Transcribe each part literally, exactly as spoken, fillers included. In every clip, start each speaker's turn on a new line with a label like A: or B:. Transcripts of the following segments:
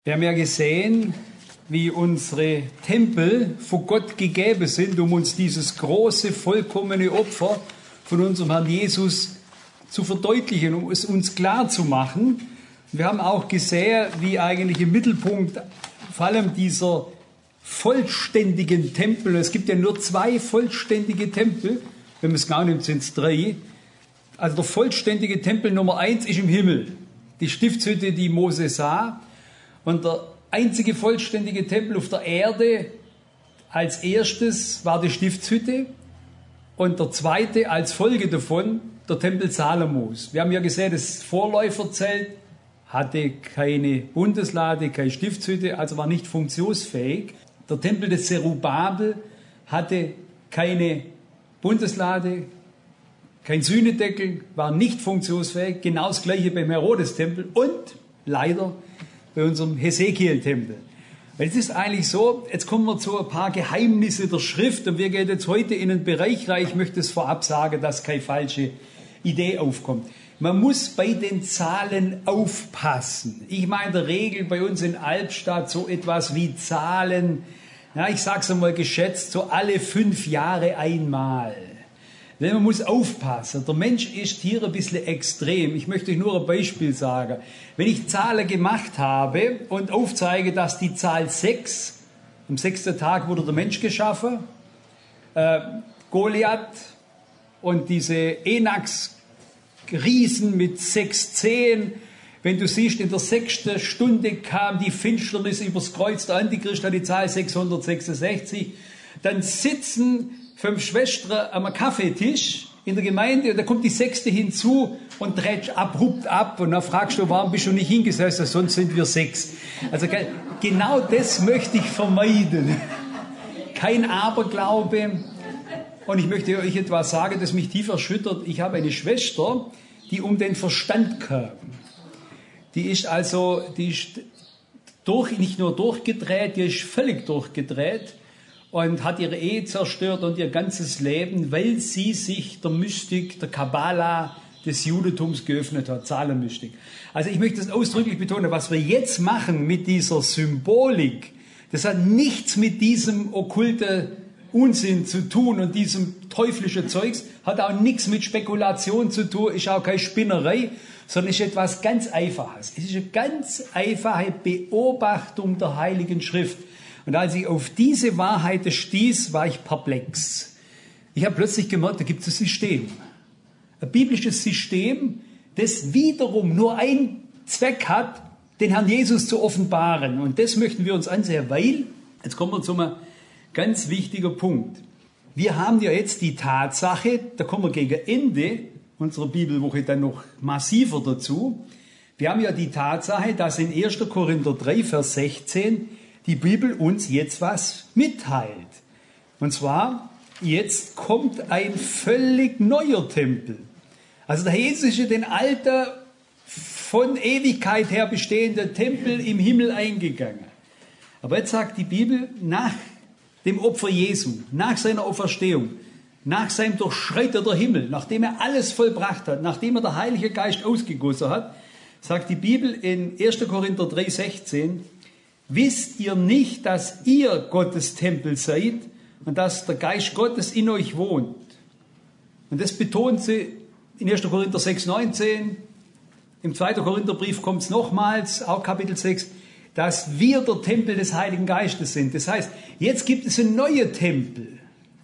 A: Wir haben ja gesehen, wie unsere Tempel von Gott gegeben sind, um uns dieses große, vollkommene Opfer von unserem Herrn Jesus zu verdeutlichen, um es uns klar zu machen. Wir haben auch gesehen, wie eigentlich im Mittelpunkt vor allem dieser vollständigen Tempel, es gibt ja nur zwei vollständige Tempel, wenn man es genau nimmt, sind es drei. Also der vollständige Tempel Nummer eins ist im Himmel, die Stiftshütte, die Mose sah. Und der einzige vollständige Tempel auf der Erde als erstes war die Stiftshütte und der zweite als Folge davon der Tempel Salomos. Wir haben ja gesehen, das Vorläuferzelt hatte keine Bundeslade, keine Stiftshütte, also war nicht funktionsfähig. Der Tempel des Zerubabel hatte keine Bundeslade, kein Sühnedeckel, war nicht funktionsfähig. Genau das gleiche beim Herodes-Tempel und leider bei unserem Hesekiel-Tempel. Weil es ist eigentlich so, jetzt kommen wir zu ein paar Geheimnisse der Schrift und wir gehen jetzt heute in einen Bereich rein. Ich möchte es vorab sagen, dass keine falsche Idee aufkommt. Man muss bei den Zahlen aufpassen. Ich meine in der Regel bei uns in Albstadt so etwas wie Zahlen, ja, ich sage es einmal geschätzt, so alle fünf Jahre einmal. Denn man muss aufpassen. Der Mensch ist hier ein bisschen extrem. Ich möchte euch nur ein Beispiel sagen. Wenn ich Zahlen gemacht habe und aufzeige, dass die Zahl sechs, am sechsten Tag wurde der Mensch geschaffen, äh, Goliath und diese Enaks-Riesen mit sechs Zehen, wenn du siehst, in der sechsten Stunde kam die Finsternis übers Kreuz, der Antichrist hat die Zahl sechshundertsechsundsechzig, dann sitzen fünf Schwestern am Kaffeetisch in der Gemeinde und da kommt die sechste hinzu und dreht abrupt ab und dann fragst du, warum bist du nicht hingesetzt, sonst sind wir sechs. Also genau das möchte ich vermeiden. Kein Aberglaube. Und ich möchte euch etwas sagen, das mich tief erschüttert. Ich habe eine Schwester, die um den Verstand kam. Die ist also, die ist durch, nicht nur durchgedreht, die ist völlig durchgedreht. Und hat ihre Ehe zerstört und ihr ganzes Leben, weil sie sich der Mystik, der Kabbala des Judentums geöffnet hat, Zahlenmystik. Also ich möchte das ausdrücklich betonen, was wir jetzt machen mit dieser Symbolik, das hat nichts mit diesem okkulten Unsinn zu tun und diesem teuflischen Zeugs, hat auch nichts mit Spekulation zu tun, ist auch keine Spinnerei, sondern ist etwas ganz Einfaches. Es ist eine ganz einfache Beobachtung der Heiligen Schrift. Und als ich auf diese Wahrheit stieß, war ich perplex. Ich habe plötzlich gemerkt, da gibt es ein System. Ein biblisches System, das wiederum nur einen Zweck hat, den Herrn Jesus zu offenbaren. Und das möchten wir uns ansehen, weil, jetzt kommen wir zu einem ganz wichtigen Punkt. Wir haben ja jetzt die Tatsache, da kommen wir gegen Ende unserer Bibelwoche dann noch massiver dazu. Wir haben ja die Tatsache, dass in erster Korinther drei, Vers sechzehn die Bibel uns jetzt was mitteilt. Und zwar, jetzt kommt ein völlig neuer Tempel. Also der Jesus ist in den alten, von Ewigkeit her bestehenden Tempel im Himmel eingegangen. Aber jetzt sagt die Bibel, nach dem Opfer Jesu, nach seiner Auferstehung, nach seinem Durchschreiten der Himmel, nachdem er alles vollbracht hat, nachdem er der Heilige Geist ausgegossen hat, sagt die Bibel in erster Korinther drei, sechzehn, wisst ihr nicht, dass ihr Gottes Tempel seid und dass der Geist Gottes in euch wohnt? Und das betont sie in erster Korinther sechs, neunzehn. Im zweiten Korintherbrief kommt es nochmals, auch Kapitel sechs, dass wir der Tempel des Heiligen Geistes sind. Das heißt, jetzt gibt es einen neuen Tempel.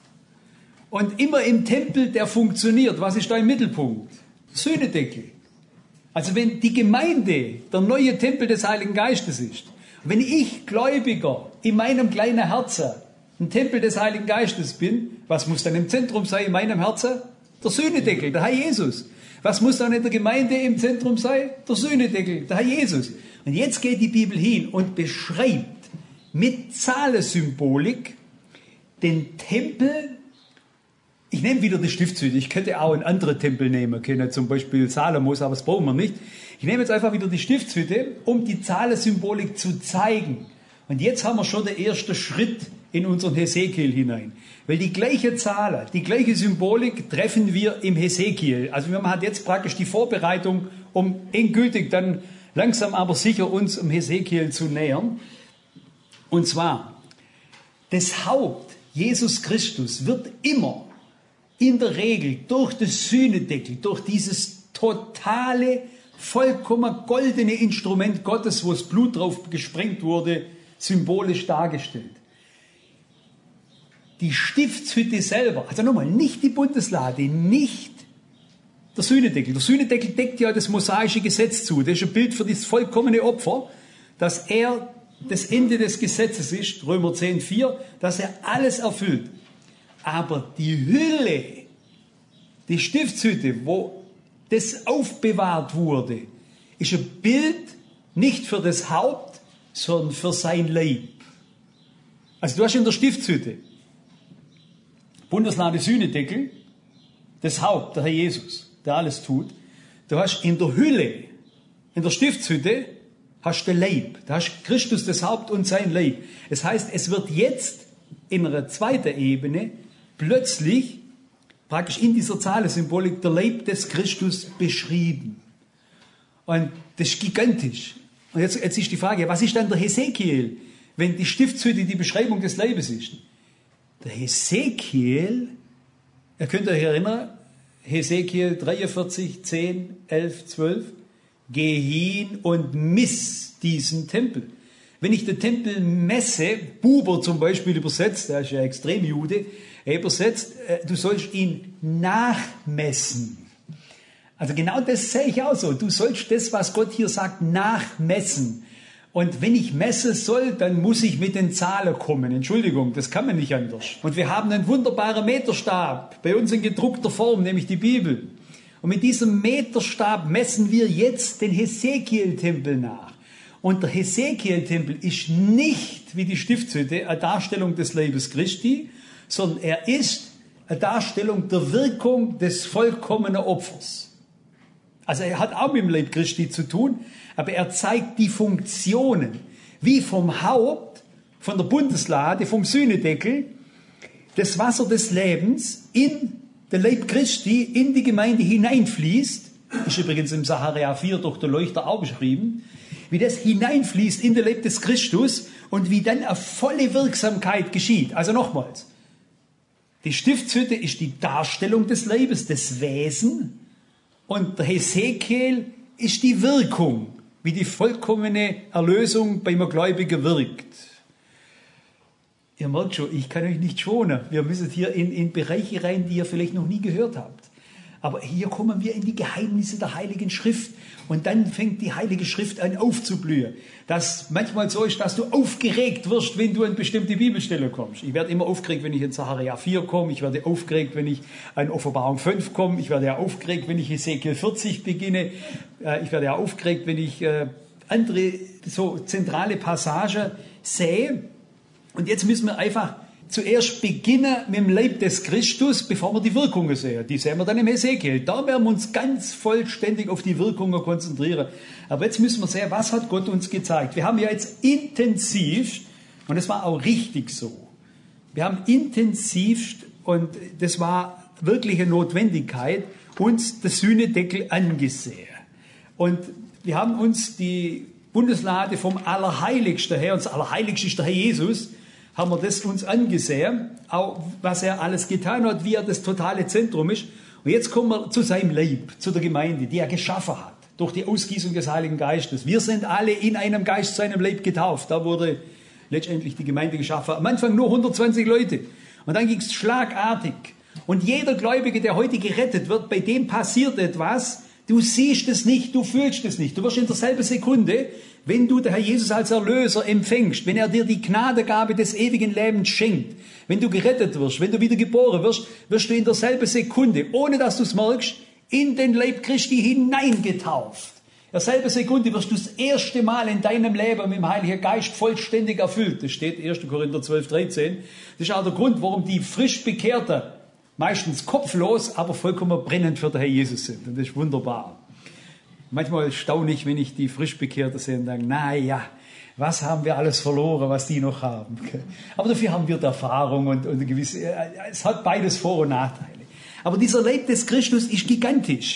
A: Und immer im Tempel, der funktioniert. Was ist da im Mittelpunkt? Sühnedeckel. Also wenn die Gemeinde der neue Tempel des Heiligen Geistes ist, wenn ich Gläubiger in meinem kleinen Herzen ein Tempel des Heiligen Geistes bin, was muss dann im Zentrum sein in meinem Herzen? Der Sühnedeckel, der Herr Jesus. Was muss dann in der Gemeinde im Zentrum sein? Der Sühnedeckel, der Herr Jesus. Und jetzt geht die Bibel hin und beschreibt mit Zahlensymbolik den Tempel. Ich nehme wieder die Stiftshütte. Ich könnte auch einen anderen Tempel nehmen können, zum Beispiel Salomos, aber das brauchen wir nicht. Ich nehme jetzt einfach wieder die Stiftshütte, um die Zahlensymbolik zu zeigen. Und jetzt haben wir schon den ersten Schritt in unseren Hesekiel hinein. Weil die gleiche Zahl, die gleiche Symbolik treffen wir im Hesekiel. Also man hat jetzt praktisch die Vorbereitung, um endgültig dann langsam aber sicher uns um Hesekiel zu nähern. Und zwar, das Haupt, Jesus Christus, wird immer in der Regel durch das Sühnedeckel, durch dieses totale, vollkommen goldene Instrument Gottes, wo das Blut drauf gesprengt wurde, symbolisch dargestellt. Die Stiftshütte selber, also nochmal, nicht die Bundeslade, nicht der Sühnedeckel. Der Sühnedeckel deckt ja das mosaische Gesetz zu. Das ist ein Bild für das vollkommene Opfer, dass er das Ende des Gesetzes ist, Römer zehn, vier, dass er alles erfüllt. Aber die Hülle, die Stiftshütte, wo das aufbewahrt wurde, ist ein Bild nicht für das Haupt, sondern für sein Leib. Also du hast in der Stiftshütte Bundeslade Sühnedeckel, das Haupt, der Herr Jesus, der alles tut. Du hast in der Hülle, in der Stiftshütte, hast du den Leib. Da hast Christus das Haupt und sein Leib. Das heißt, es wird jetzt in einer zweiten Ebene plötzlich praktisch in dieser Zahlensymbolik der Leib des Christus beschrieben. Und das ist gigantisch. Und jetzt, jetzt ist die Frage, was ist dann der Hesekiel, wenn die Stiftshütte die Beschreibung des Leibes ist? Der Hesekiel, ihr könnt euch erinnern, Hesekiel dreiundvierzig, zehn, elf, zwölf, geh hin und miss diesen Tempel. Wenn ich den Tempel messe, Buber zum Beispiel übersetzt, der ist ja Extremjude, er übersetzt, du sollst ihn nachmessen. Also genau das sehe ich auch so. Du sollst das, was Gott hier sagt, nachmessen. Und wenn ich messen soll, dann muss ich mit den Zahlen kommen. Entschuldigung, das kann man nicht anders. Und wir haben einen wunderbaren Meterstab, bei uns in gedruckter Form, nämlich die Bibel. Und mit diesem Meterstab messen wir jetzt den Hesekiel-Tempel nach. Und der Hesekiel-Tempel ist nicht wie die Stiftshütte eine Darstellung des Leibes Christi, sondern er ist eine Darstellung der Wirkung des vollkommenen Opfers. Also er hat auch mit dem Leib Christi zu tun, aber er zeigt die Funktionen, wie vom Haupt, von der Bundeslade, vom Sühnedeckel, das Wasser des Lebens in den Leib Christi, in die Gemeinde hineinfließt, ist übrigens im Sacharja vier durch den Leuchter auch beschrieben, wie das hineinfließt in den Leib des Christus und wie dann eine volle Wirksamkeit geschieht. Also nochmals, die Stiftshütte ist die Darstellung des Leibes, des Wesen, und der Hesekiel ist die Wirkung, wie die vollkommene Erlösung bei einem Gläubigen wirkt. Ihr merkt schon, ich kann euch nicht schonen. Wir müssen hier in, in Bereiche rein, die ihr vielleicht noch nie gehört habt. Aber hier kommen wir in die Geheimnisse der Heiligen Schrift. Und dann fängt die Heilige Schrift an aufzublühen. Dass manchmal so ist, dass du aufgeregt wirst, wenn du an bestimmte Bibelstelle kommst. Ich werde immer aufgeregt, wenn ich in Sacharja vier komme. Ich werde aufgeregt, wenn ich an Offenbarung fünf komme. Ich werde ja aufgeregt, wenn ich Hesekiel vierzig beginne. Ich werde ja aufgeregt, wenn ich andere so zentrale Passagen sehe. Und jetzt müssen wir einfach zuerst beginnen mit dem Leib des Christus, bevor wir die Wirkungen sehen. Die sehen wir dann im Hesekiel. Da werden wir uns ganz vollständig auf die Wirkungen konzentrieren. Aber jetzt müssen wir sehen, was hat Gott uns gezeigt. Wir haben ja jetzt intensiv, und das war auch richtig so, wir haben intensiv, und das war wirklich eine Notwendigkeit, uns das Sühnedeckel angesehen. Und wir haben uns die Bundeslade vom Allerheiligsten her, und das Allerheiligste ist der Herr Jesus, haben wir das uns angesehen, auch was er alles getan hat, wie er das totale Zentrum ist. Und jetzt kommen wir zu seinem Leib, zu der Gemeinde, die er geschaffen hat, durch die Ausgießung des Heiligen Geistes. Wir sind alle in einem Geist zu einem Leib getauft. Da wurde letztendlich die Gemeinde geschaffen. Am Anfang nur hundertzwanzig Leute. Und dann ging es schlagartig. Und jeder Gläubige, der heute gerettet wird, bei dem passiert etwas. Du siehst es nicht, du fühlst es nicht. Du wirst in derselben Sekunde, wenn du den Herr Jesus als Erlöser empfängst, wenn er dir die Gnadengabe des ewigen Lebens schenkt, wenn du gerettet wirst, wenn du wieder geboren wirst, wirst du in derselben Sekunde, ohne dass du es merkst, in den Leib Christi hineingetauft. In derselben Sekunde wirst du das erste Mal in deinem Leben mit dem Heiligen Geist vollständig erfüllt. Das steht erster Korinther zwölf, dreizehn. Das ist auch der Grund, warum die frisch Bekehrten meistens kopflos, aber vollkommen brennend für den Herr Jesus sind. Und das ist wunderbar. Manchmal staune ich, wenn ich die Frischbekehrten sehe und denke, na ja, was haben wir alles verloren, was die noch haben. Aber dafür haben wir die Erfahrung und, und eine gewisse, es hat beides Vor- und Nachteile. Aber dieser Leib des Christus ist gigantisch.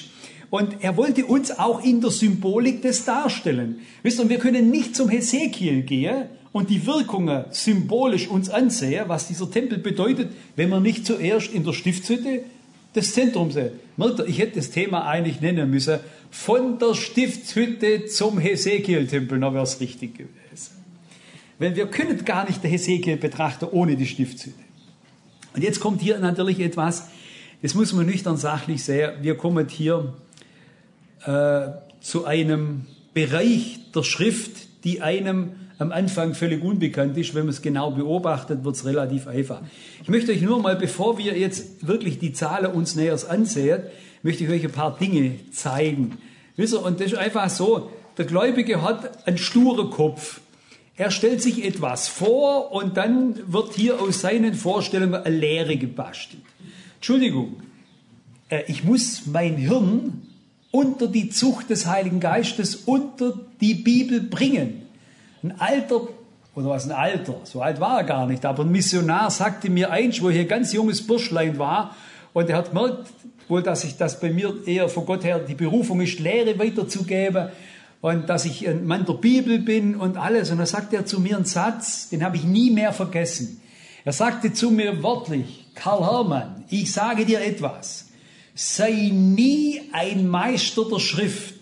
A: Und er wollte uns auch in der Symbolik das darstellen. Wisst ihr, wir können nicht zum Hesekiel gehen und die Wirkungen symbolisch uns ansehen, was dieser Tempel bedeutet, wenn wir nicht zuerst in der Stiftshütte das Zentrum sehen. Merkt ihr, ich hätte das Thema eigentlich nennen müssen, von der Stiftshütte zum Hesekiel-Tempel, dann wäre es richtig gewesen. Weil wir können gar nicht den Hesekiel betrachten ohne die Stiftshütte. Und jetzt kommt hier natürlich etwas, das muss man nüchtern sachlich sehen. Wir kommen hier äh, zu einem Bereich der Schrift, die einem am Anfang völlig unbekannt ist. Wenn man es genau beobachtet, wird es relativ einfach. Ich möchte euch nur mal, bevor wir jetzt wirklich die Zahlen uns näher ansehen, möchte ich euch ein paar Dinge zeigen. Wisst ihr, und das ist einfach so, der Gläubige hat einen sturen Kopf. Er stellt sich etwas vor und dann wird hier aus seinen Vorstellungen eine Lehre gebastelt. Entschuldigung, ich muss mein Hirn unter die Zucht des Heiligen Geistes, unter die Bibel bringen. Ein alter, oder was ein alter, so alt war er gar nicht, aber ein Missionar sagte mir eins, wo ich ein ganz junges Burschlein war, und er hat gemerkt, wohl, dass ich das bei mir eher von Gott her die Berufung ist, Lehre weiterzugeben, und dass ich ein Mann der Bibel bin und alles. Und dann sagt er zu mir einen Satz, den habe ich nie mehr vergessen. Er sagte zu mir wörtlich, Karl Hermann, ich sage dir etwas, sei nie ein Meister der Schrift.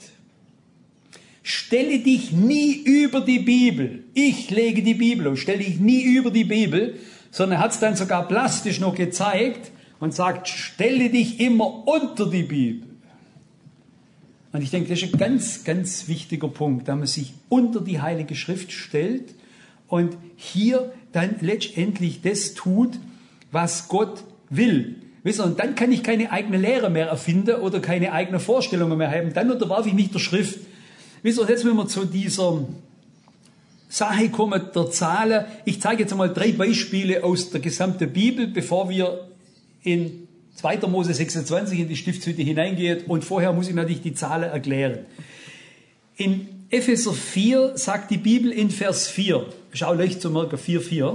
A: Stelle dich nie über die Bibel. Ich lege die Bibel auf, stelle dich nie über die Bibel, sondern er hat es dann sogar plastisch noch gezeigt und sagt, stelle dich immer unter die Bibel. Und ich denke, das ist ein ganz, ganz wichtiger Punkt, da man sich unter die Heilige Schrift stellt und hier dann letztendlich das tut, was Gott will. Wisst ihr, und dann kann ich keine eigene Lehre mehr erfinden oder keine eigene Vorstellungen mehr haben. Dann unterwerfe ich mich der Schrift. Wisst ihr, jetzt wenn wir zu dieser Sache kommen, der Zahlen. Ich zeige jetzt einmal drei Beispiele aus der gesamten Bibel, bevor wir in zweiter Mose sechsundzwanzig in die Stiftshütte hineingehen. Und vorher muss ich natürlich die Zahlen erklären. In Epheser vier sagt die Bibel in Vers vier, ist auch leicht zu merken, vier, vier,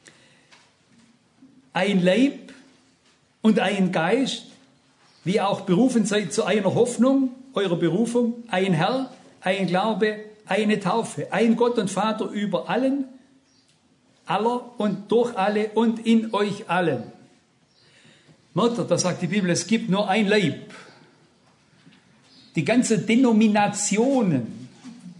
A: ein Leib und ein Geist, wie ihr auch berufen seid zu einer Hoffnung eurer Berufung, ein Herr, ein Glaube, eine Taufe, ein Gott und Vater über allen, aller und durch alle und in euch allen. Merkt ihr, da sagt die Bibel, es gibt nur ein Leib. Die ganzen Denominationen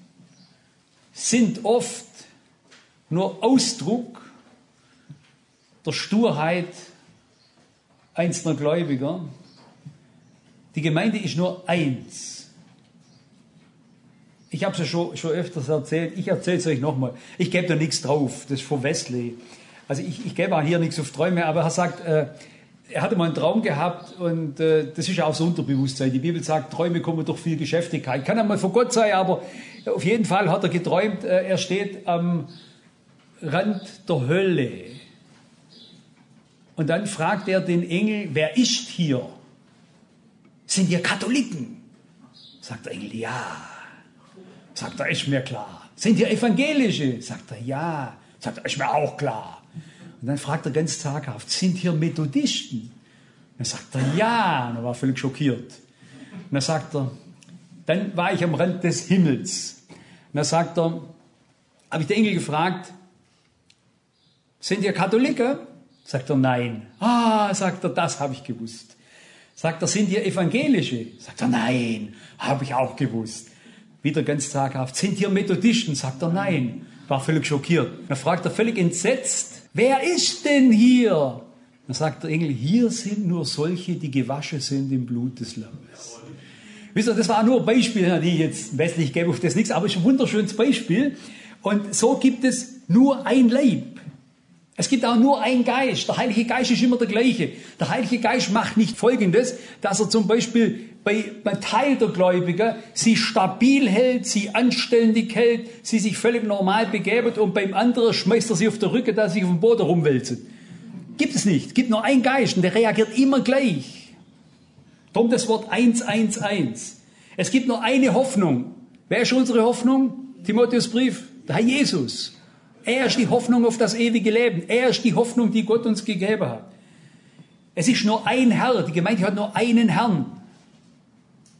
A: sind oft nur Ausdruck der Sturheit einzelner Gläubiger. Die Gemeinde ist nur eins. Ich habe es ja schon, schon öfters erzählt, ich erzähle es euch nochmal. Ich gebe da nichts drauf, das ist von Wesley. Also ich, ich gebe auch hier nichts auf Träume, aber er sagt, äh, er hatte mal einen Traum gehabt und äh, das ist ja auch so Unterbewusstsein. Die Bibel sagt, Träume kommen durch viel Geschäftigkeit. Kann einmal von Gott sein, aber auf jeden Fall hat er geträumt, äh, er steht am Rand der Hölle. Und dann fragt er den Engel, wer ist hier? Sind ihr Katholiken? Sagt der Engel, ja. Sagt er, ist mir klar. Sind ihr Evangelische? Sagt er, ja. Sagt er, ist mir auch klar. Und dann fragt er ganz zaghaft, sind hier Methodisten? Dann sagt er, ja. Und er war völlig schockiert. Und dann sagt er, dann war ich am Rand des Himmels. Und dann sagt er, habe ich den Engel gefragt, sind ihr Katholiken? Sagt er, nein. Ah, sagt er, das habe ich gewusst. Sagt er, sind ihr Evangelische? Sagt er, nein, habe ich auch gewusst. Wieder ganz zaghaft, sind hier Methodisten? Sagt er, nein. War völlig schockiert. Dann fragt er völlig entsetzt, wer ist denn hier? Dann sagt der Engel, hier sind nur solche, die gewaschen sind im Blut des Lammes. Wisst ihr, das war nur ein Beispiel, die jetzt westlich gebe auf das nichts, aber es ist ein wunderschönes Beispiel. Und so gibt es nur ein Leib. Es gibt auch nur einen Geist. Der Heilige Geist ist immer der gleiche. Der Heilige Geist macht nicht Folgendes, dass er zum Beispiel bei einem Teil der Gläubiger sie stabil hält, sie anständig hält, sie sich völlig normal begeben und beim anderen schmeißt er sie auf den Rücken, dass sie auf dem Boden rumwälzen. Gibt es nicht. Es gibt nur einen Geist und der reagiert immer gleich. Darum das Wort eins, eins, eins. Es gibt nur eine Hoffnung. Wer ist unsere Hoffnung? Timotheusbrief. Der Herr Jesus. Er ist die Hoffnung auf das ewige Leben. Er ist die Hoffnung, die Gott uns gegeben hat. Es ist nur ein Herr. Die Gemeinde hat nur einen Herrn.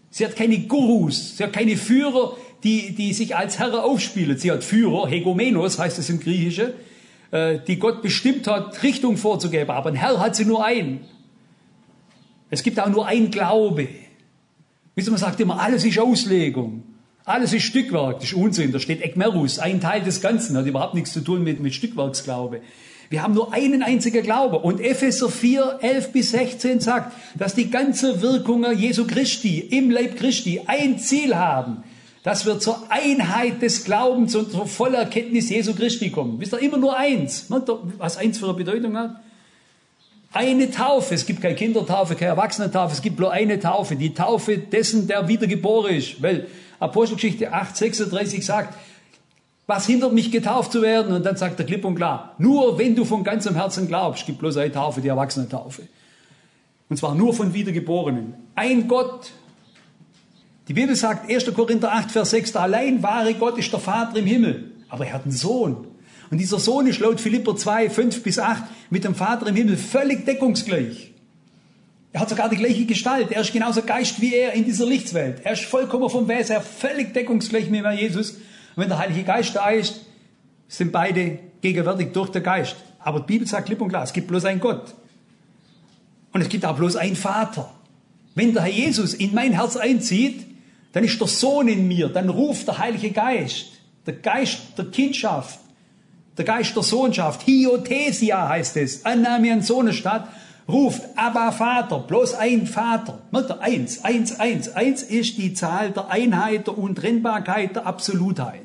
A: Sie hat keine Gurus, sie hat keine Führer, die, die sich als Herr aufspielen. Sie hat Führer, Hegomenos heißt es im Griechischen, äh, die Gott bestimmt hat, Richtung vorzugeben. Aber ein Herr hat sie nur einen. Es gibt auch nur ein Glaube. Wisst ihr, man sagt immer, alles ist Auslegung. Alles ist Stückwerk. Das ist Unsinn. Da steht Ekmerus, ein Teil des Ganzen. Hat überhaupt nichts zu tun mit, mit Stückwerksglaube. Wir haben nur einen einzigen Glaube. Und Epheser vier, elf bis sechzehn sagt, dass die ganze Wirkungen Jesu Christi im Leib Christi ein Ziel haben. Dass wir zur Einheit des Glaubens und zur vollen Erkenntnis Jesu Christi kommen. Wisst ihr, immer nur eins. Was eins für eine Bedeutung hat? Eine Taufe. Es gibt keine Kindertaufe, keine Erwachsenentaufe. Es gibt nur eine Taufe. Die Taufe dessen, der wiedergeboren ist. Weil Apostelgeschichte acht, sechsunddreißig sagt, was hindert mich, getauft zu werden? Und dann sagt er klipp und klar, nur wenn du von ganzem Herzen glaubst, gibt bloß eine Taufe, die Erwachsenentaufe. Und zwar nur von Wiedergeborenen. Ein Gott. Die Bibel sagt, erster Korinther acht, Vers sechs, der allein wahre Gott ist der Vater im Himmel. Aber er hat einen Sohn. Und dieser Sohn ist laut Philipper zwei, fünf bis acht mit dem Vater im Himmel völlig deckungsgleich. Er hat sogar die gleiche Gestalt. Er ist genauso Geist wie er in dieser Lichtswelt. Er ist vollkommen vom Wesen her völlig deckungsgleich mit Jesus. Und wenn der Heilige Geist da ist, sind beide gegenwärtig durch den Geist. Aber die Bibel sagt klipp und klar, es gibt bloß einen Gott. Und es gibt auch bloß einen Vater. Wenn der Herr Jesus in mein Herz einzieht, dann ist der Sohn in mir. Dann ruft der Heilige Geist, der Geist der Kindschaft, der Geist der Sohnschaft, Hiothesia heißt es, Annahme an Sohnestadt, ruft Abba Vater, bloß ein Vater. Merkt ihr, eins, eins, eins. Eins ist die Zahl der Einheit, der Untrennbarkeit, der Absolutheit.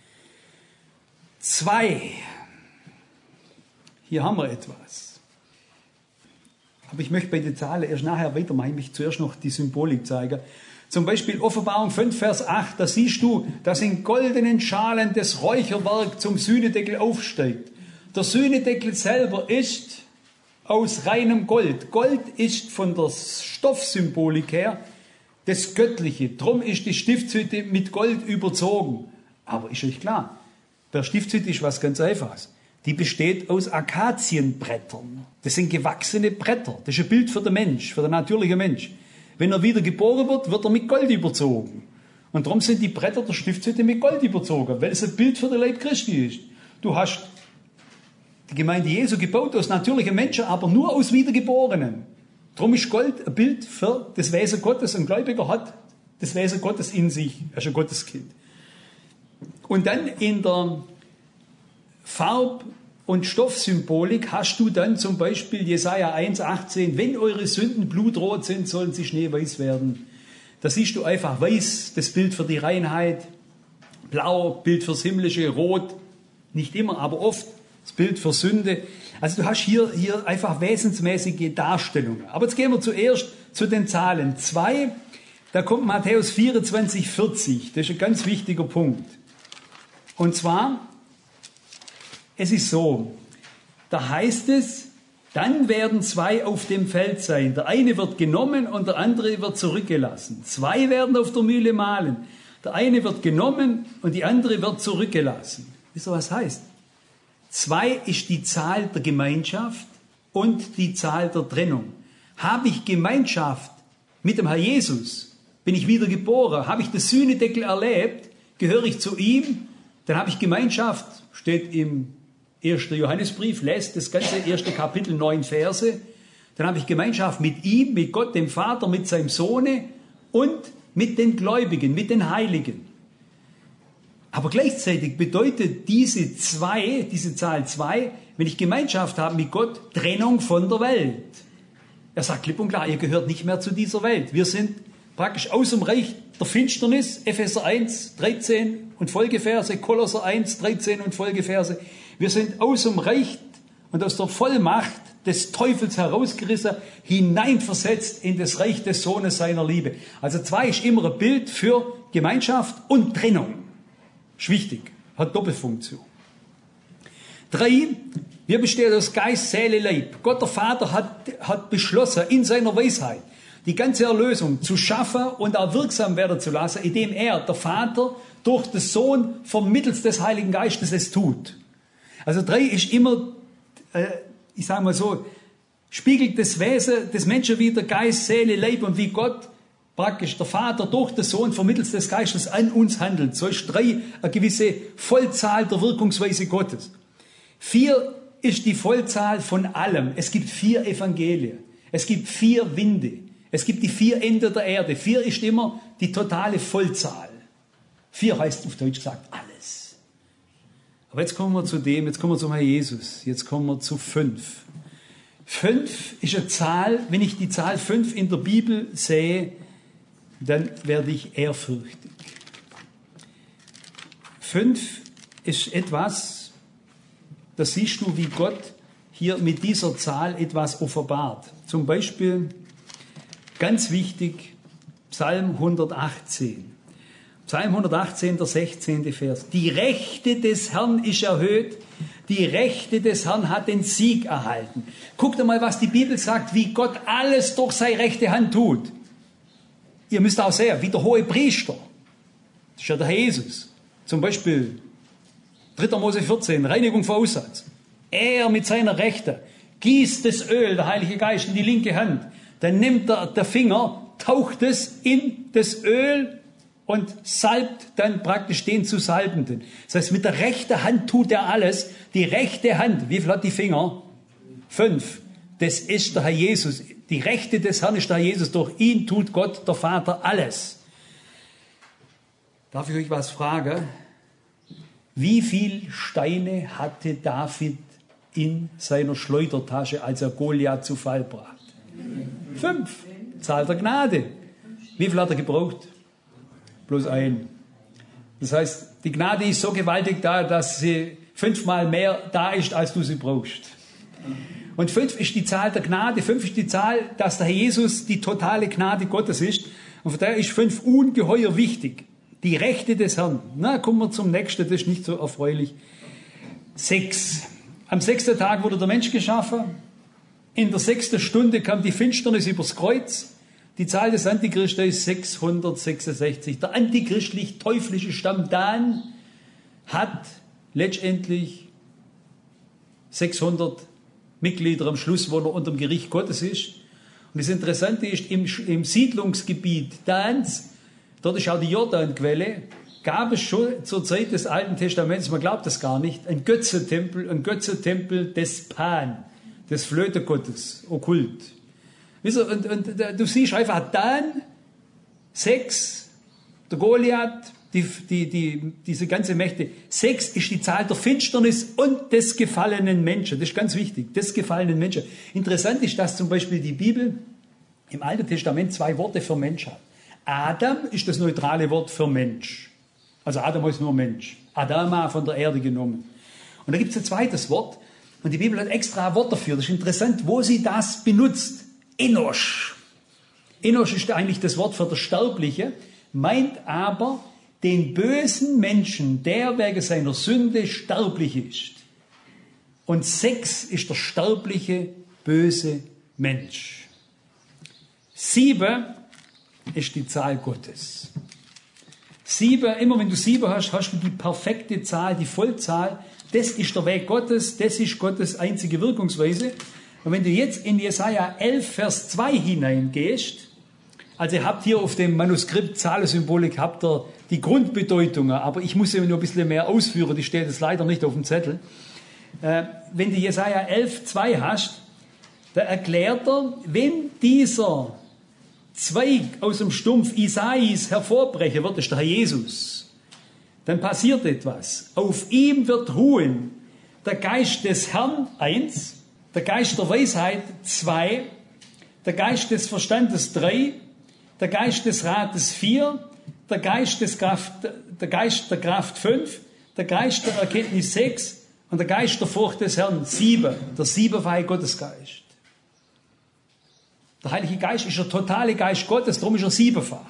A: Zwei. Hier haben wir etwas. Aber ich möchte bei den Zahlen erst nachher weitermachen. Ich möchte zuerst noch die Symbolik zeigen. Zum Beispiel Offenbarung fünf, Vers acht, da siehst du, dass in goldenen Schalen das Räucherwerk zum Sühnedeckel aufsteigt. Der Sühnedeckel selber ist aus reinem Gold. Gold ist von der Stoffsymbolik her das Göttliche. Drum ist die Stiftshütte mit Gold überzogen. Aber ist euch klar, der Stiftshütte ist was ganz Einfaches. Die besteht aus Akazienbrettern. Das sind gewachsene Bretter. Das ist ein Bild für den Mensch, für den natürlichen Mensch. Wenn er wieder geboren wird, wird er mit Gold überzogen. Und darum sind die Bretter der Stiftshütte mit Gold überzogen, weil es ein Bild für den Leib Christi ist. Du hast die Gemeinde Jesu gebaut aus natürlichen Menschen, aber nur aus Wiedergeborenen. Darum ist Gold ein Bild für das Wesen Gottes. Ein Gläubiger hat das Wesen Gottes in sich. Er ist ein Gotteskind. Und dann in der Farb- und Stoffsymbolik hast du dann zum Beispiel Jesaja eins, achtzehn, wenn eure Sünden blutrot sind, sollen sie schneeweiß werden. Da siehst du einfach weiß, das Bild für die Reinheit, blau, Bild fürs Himmlische, rot, nicht immer, aber oft das Bild für Sünde. Also du hast hier, hier einfach wesensmäßige Darstellungen. Aber jetzt gehen wir zuerst zu den Zahlen. Zwei, da kommt Matthäus vierundzwanzig, vierzig. Das ist ein ganz wichtiger Punkt. Und zwar, es ist so, da heißt es, dann werden zwei auf dem Feld sein. Der eine wird genommen und der andere wird zurückgelassen. Zwei werden auf der Mühle mahlen. Der eine wird genommen und die andere wird zurückgelassen. Wisst ihr, was das heißt? Zwei ist die Zahl der Gemeinschaft und die Zahl der Trennung. Habe ich Gemeinschaft mit dem Herr Jesus, bin ich wieder geboren, habe ich das Sühnedeckel erlebt, gehöre ich zu ihm, dann habe ich Gemeinschaft, steht im ersten Johannesbrief, lest das ganze erste Kapitel, neun Verse, dann habe ich Gemeinschaft mit ihm, mit Gott, dem Vater, mit seinem Sohne und mit den Gläubigen, mit den Heiligen. Aber gleichzeitig bedeutet diese zwei, diese Zahl zwei, wenn ich Gemeinschaft habe mit Gott, Trennung von der Welt. Er sagt klipp und klar, ihr gehört nicht mehr zu dieser Welt. Wir sind praktisch aus dem Reich der Finsternis, Epheser eins, dreizehn und Folgeverse, Kolosser eins, dreizehn und Folgeverse. Wir sind aus dem Reich und aus der Vollmacht des Teufels herausgerissen, hineinversetzt in das Reich des Sohnes seiner Liebe. Also zwei ist immer ein Bild für Gemeinschaft und Trennung. Ist wichtig, hat Doppelfunktion. Drei, wir bestehen aus Geist, Seele, Leib. Gott der Vater hat, hat beschlossen, in seiner Weisheit, die ganze Erlösung zu schaffen und auch wirksam werden zu lassen, indem er, der Vater, durch den Sohn vermittels des Heiligen Geistes es tut. Also drei ist immer, äh, ich sage mal so, spiegelt das Wesen des Menschen wider, Geist, Seele, Leib, und wie Gott praktisch der Vater durch den Sohn vermittels des Geistes an uns handelt. So ist drei eine gewisse Vollzahl der Wirkungsweise Gottes. Vier ist die Vollzahl von allem. Es gibt vier Evangelien. Es gibt vier Winde. Es gibt die vier Enden der Erde. Vier ist immer die totale Vollzahl. Vier heißt auf Deutsch gesagt alles. Aber jetzt kommen wir zu dem, jetzt kommen wir zum Herrn Jesus. Jetzt kommen wir zu fünf. Fünf ist eine Zahl, wenn ich die Zahl fünf in der Bibel sehe, dann werde ich ehrfürchtig. Fünf ist etwas, da siehst du, wie Gott hier mit dieser Zahl etwas offenbart. Zum Beispiel, ganz wichtig, Psalm hundertachtzehn. Psalm hundertachtzehn, der sechzehnte Vers. Die Rechte des Herrn ist erhöht, die Rechte des Herrn hat den Sieg erhalten. Guckt mal, was die Bibel sagt, wie Gott alles durch seine rechte Hand tut. Ihr müsst auch sehen, wie der hohe Priester, das ist ja der Herr Jesus, zum Beispiel dritter Mose vierzehn, Reinigung vor Aussatz. Er mit seiner Rechten gießt das Öl, der Heilige Geist, in die linke Hand. Dann nimmt er der Finger, taucht es in das Öl und salbt dann praktisch den zu Salbenden. Das heißt, mit der rechten Hand tut er alles. Die rechte Hand, wie viel hat die Finger? Fünf. Das ist der Herr Jesus. Die Rechte des Herrn ist der Herr Jesus. Durch ihn tut Gott, der Vater, alles. Darf ich euch was fragen? Wie viele Steine hatte David in seiner Schleudertasche, als er Goliath zu Fall brachte? Fünf. Zahl der Gnade. Wie viel hat er gebraucht? Bloß ein. Das heißt, die Gnade ist so gewaltig da, dass sie fünfmal mehr da ist, als du sie brauchst. Und fünf ist die Zahl der Gnade. Fünf ist die Zahl, dass der Herr Jesus die totale Gnade Gottes ist. Und von daher ist fünf ungeheuer wichtig. Die Rechte des Herrn. Na, kommen wir zum nächsten, das ist nicht so erfreulich. Sechs. Am sechsten Tag wurde der Mensch geschaffen. In der sechsten Stunde kam die Finsternis übers Kreuz. Die Zahl des Antichristen ist sechshundertsechsundsechzig. Der antichristlich-teuflische Stamm Dan hat letztendlich sechshundert Mitglieder am Schluss, wo er unter dem Gericht Gottes ist. Und das Interessante ist, im, im Siedlungsgebiet Dans, dort ist auch die Jordanquelle, gab es schon zur Zeit des Alten Testaments, man glaubt das gar nicht, ein Götzentempel, ein Götzentempel des Pan, des Flötegottes, okkult. Und, und, und du siehst einfach dann sechs, der Goliath, die, die, die, diese ganze Mächte. Sechs ist die Zahl der Finsternis und des gefallenen Menschen. Das ist ganz wichtig, des gefallenen Menschen. Interessant ist, dass zum Beispiel die Bibel im Alten Testament zwei Worte für Mensch hat. Adam ist das neutrale Wort für Mensch. Also Adam heißt nur Mensch. Adama von der Erde genommen. Und da gibt es ein zweites Wort. Und die Bibel hat extra ein Wort dafür. Das ist interessant, wo sie das benutzt. Enosch. Enosch ist eigentlich das Wort für der Sterbliche, meint aber den bösen Menschen, der wegen seiner Sünde sterblich ist. Und sechs ist der sterbliche, böse Mensch. Sieben ist die Zahl Gottes. Sieben, immer wenn du sieben hast, hast du die perfekte Zahl, die Vollzahl. Das ist der Weg Gottes, das ist Gottes einzige Wirkungsweise. Und wenn du jetzt in Jesaja elf, Vers zwei hineingehst, also ihr habt hier auf dem Manuskript Zahlensymbolik, habt ihr die Grundbedeutungen, aber ich muss sie nur ein bisschen mehr ausführen, die steht jetzt leider nicht auf dem Zettel. Äh, wenn du Jesaja elf, zwei hast, da erklärt er, wenn dieser Zweig aus dem Stumpf Isais hervorbrechen wird, ist der Herr Jesus, dann passiert etwas. Auf ihm wird ruhen der Geist des Herrn, eins, der Geist der Weisheit, zwei, der Geist des Verstandes, drei, der Geist des Rates, vier, der Geist, des Kraft, der Geist der Kraft, fünf, der Geist der Erkenntnis, sechs und der Geist der Furcht des Herrn, sieben, der siebenfache Gottesgeist. Der Heilige Geist ist der totale Geist Gottes, darum ist er siebenfach.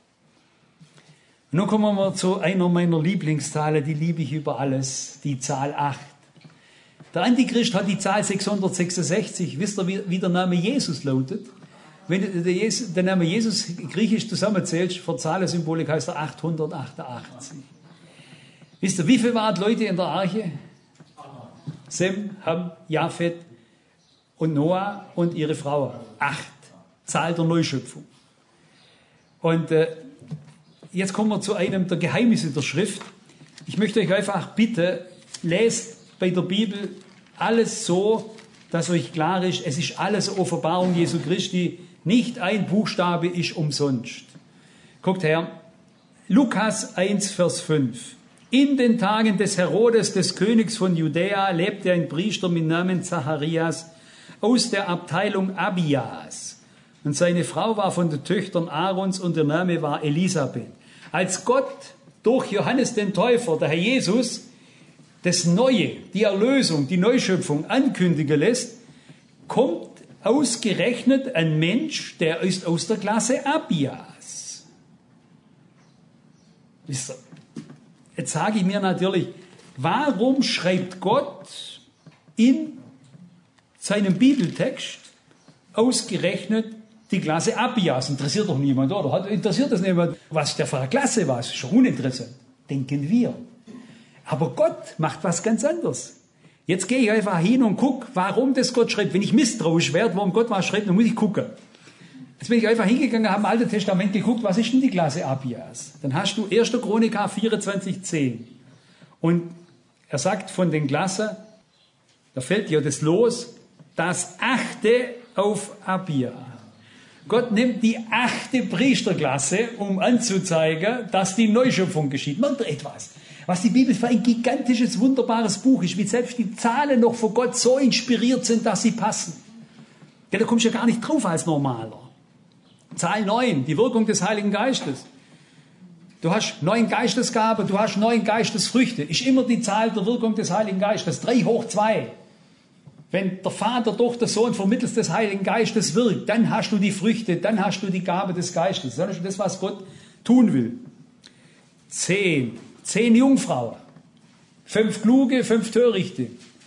A: Nun kommen wir zu einer meiner Lieblingszahlen, die liebe ich über alles, die Zahl acht. Der Antichrist hat die Zahl sechshundertsechsundsechzig. Wisst ihr, wie, wie der Name Jesus lautet? Wenn du der, Jesus, der Name Jesus griechisch zusammenzählst, für Zahlensymbolik heißt er achthundertachtundachtzig. Wisst ihr, wie viele waren Leute in der Arche? Sem, Ham, Japhet und Noah und ihre Frau. Acht. Zahl der Neuschöpfung. Und äh, jetzt kommen wir zu einem der Geheimnisse der Schrift. Ich möchte euch einfach bitten, lest bei der Bibel alles so, dass euch klar ist, es ist alles Offenbarung Jesu Christi, nicht ein Buchstabe ist umsonst. Guckt her, Lukas eins, Vers fünf. In den Tagen des Herodes, des Königs von Judäa, lebte ein Priester mit Namen Zacharias aus der Abteilung Abias. Und seine Frau war von den Töchtern Aarons und der Name war Elisabeth. Als Gott durch Johannes den Täufer, der Herr Jesus, das Neue, die Erlösung, die Neuschöpfung ankündigen lässt, kommt ausgerechnet ein Mensch, der ist aus der Klasse Abias. Wisst ihr? Jetzt sage ich mir natürlich, warum schreibt Gott in seinem Bibeltext ausgerechnet die Klasse Abias? Interessiert doch niemand, oder? Hat, interessiert das niemand, was der für eine Klasse war? Ist schon uninteressant. Denken wir. Aber Gott macht was ganz anderes. Jetzt gehe ich einfach hin und gucke, warum das Gott schreibt. Wenn ich misstrauisch werde, warum Gott was schreibt, dann muss ich gucken. Jetzt bin ich einfach hingegangen, habe im Alten Testament geguckt, was ist denn die Klasse Abias? Dann hast du erster Chronik vierundzwanzig, zehn. Und er sagt von den Klassen, da fällt ja das los, das achte auf Abia. Gott nimmt die achte Priesterklasse, um anzuzeigen, dass die Neuschöpfung geschieht. Merkt ihr etwas? Was die Bibel für ein gigantisches, wunderbares Buch ist, wie selbst die Zahlen noch von Gott so inspiriert sind, dass sie passen. Ja, da kommst du ja gar nicht drauf als Normaler. Zahl neun, die Wirkung des Heiligen Geistes. Du hast neun Geistesgaben, du hast neun Geistesfrüchte. Ist immer die Zahl der Wirkung des Heiligen Geistes. Drei hoch zwei. Wenn der Vater durch den Sohn vermittels des Heiligen Geistes wirkt, dann hast du die Früchte, dann hast du die Gabe des Geistes. Das ist das, was Gott tun will. Zehn. Zehn Jungfrauen. Fünf Kluge, fünf Törichte.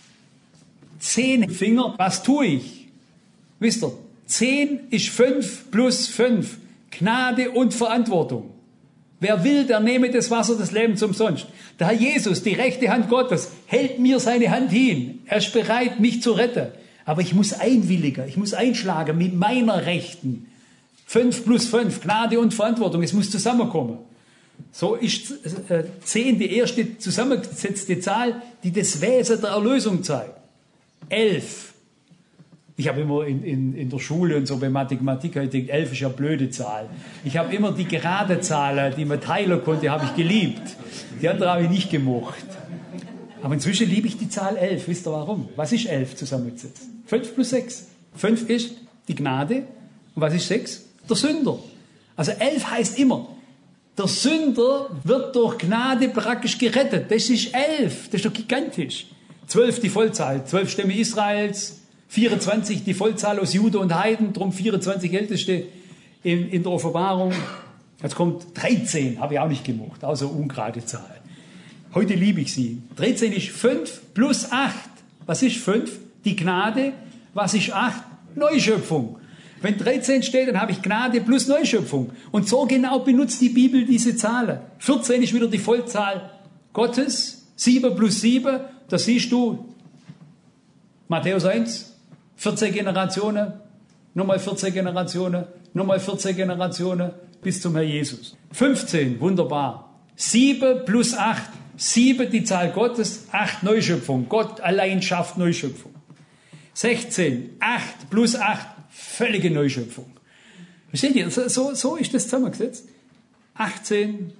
A: Zehn Finger. Was tue ich? Wisst ihr? Zehn ist fünf plus fünf. Gnade und Verantwortung. Wer will, der nehme das Wasser des Lebens umsonst. Der Herr Jesus, die rechte Hand Gottes, hält mir seine Hand hin. Er ist bereit, mich zu retten. Aber ich muss einwilligen, ich muss einschlagen mit meiner Rechten. Fünf plus fünf, Gnade und Verantwortung, es muss zusammenkommen. So ist äh, zehn die erste zusammengesetzte Zahl, die das Wesen der Erlösung zeigt. Elf. Ich habe immer in, in, in der Schule und so bei Mathematik gedacht, elf ist ja eine blöde Zahl. Ich habe immer die gerade Zahlen, die man teilen konnte, habe ich geliebt. Die andere habe ich nicht gemocht. Aber inzwischen liebe ich die Zahl elf. Wisst ihr warum? Was ist elf zusammengesetzt? Fünf plus sechs. Fünf ist die Gnade. Und was ist sechs? Der Sünder. Also elf heißt immer, der Sünder wird durch Gnade praktisch gerettet. Das ist elf. Das ist doch gigantisch. Zwölf die Vollzahl. Zwölf Stämme Israels. vierundzwanzig die Vollzahl aus Jude und Heiden. Drum vierundzwanzig Älteste in, in der Offenbarung. Jetzt kommt dreizehn. Habe ich auch nicht gemocht. Außer ungerade Zahl. Heute liebe ich sie. dreizehn ist fünf plus acht. Was ist fünf? Die Gnade. Was ist acht? Neuschöpfung. Wenn dreizehn steht, dann habe ich Gnade plus Neuschöpfung. Und so genau benutzt die Bibel diese Zahlen. vierzehn ist wieder die Vollzahl Gottes. sieben plus sieben, da siehst du Matthäus eins, vierzehn Generationen, nochmal vierzehn Generationen, nochmal vierzehn Generationen bis zum Herr Jesus. fünfzehn, wunderbar. sieben plus acht, sieben die Zahl Gottes, acht Neuschöpfung. Gott allein schafft Neuschöpfung. sechzehn, acht plus acht, völlige Neuschöpfung. Versteht ihr? So, so ist das zusammengesetzt. achtzehn,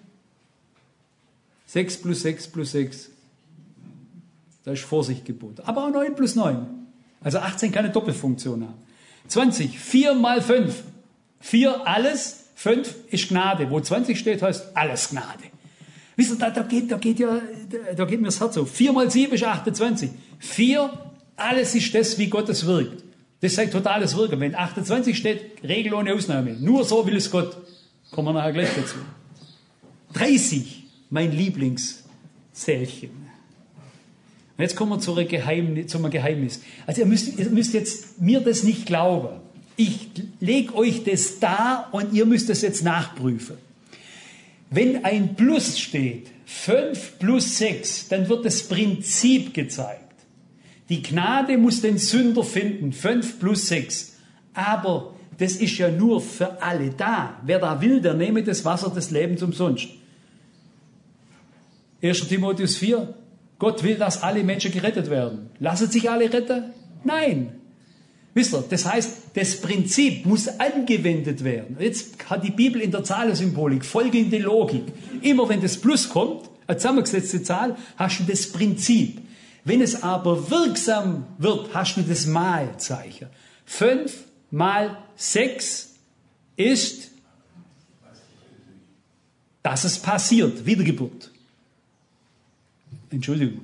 A: sechs plus sechs plus sechs. Da ist Vorsicht geboten. Aber auch neun plus neun. Also achtzehn kann eine Doppelfunktion haben. zwanzig, vier mal fünf. vier alles, fünf ist Gnade. Wo zwanzig steht, heißt alles Gnade. Wisst ihr, da, da, geht, da, geht ja, da, da geht mir das Herz auf. vier mal sieben ist achtundzwanzig. vier, alles ist das, wie Gottes wirkt. Das sagt totales Wirken. Wenn achtundzwanzig steht, Regel ohne Ausnahme. Nur so will es Gott. Kommen wir nachher gleich dazu. dreißig, mein Lieblingszählchen. Und jetzt kommen wir zu einem Geheimnis, zum Geheimnis. Also ihr müsst, ihr müsst jetzt mir das nicht glauben. Ich lege euch das da und ihr müsst das jetzt nachprüfen. Wenn ein Plus steht, fünf plus sechs, dann wird das Prinzip gezeigt. Die Gnade muss den Sünder finden, fünf plus sechs. Aber das ist ja nur für alle da. Wer da will, der nehme das Wasser des Lebens umsonst. erster Timotheus vier. Gott will, dass alle Menschen gerettet werden. Lassen sich alle retten? Nein. Wisst ihr, das heißt, das Prinzip muss angewendet werden. Jetzt hat die Bibel in der Zahlensymbolik folgende Logik. Immer wenn das Plus kommt, eine zusammengesetzte Zahl, hast du das Prinzip. Wenn es aber wirksam wird, hast du das Malzeichen. Fünf mal sechs ist, dass es passiert, Wiedergeburt. Entschuldigung.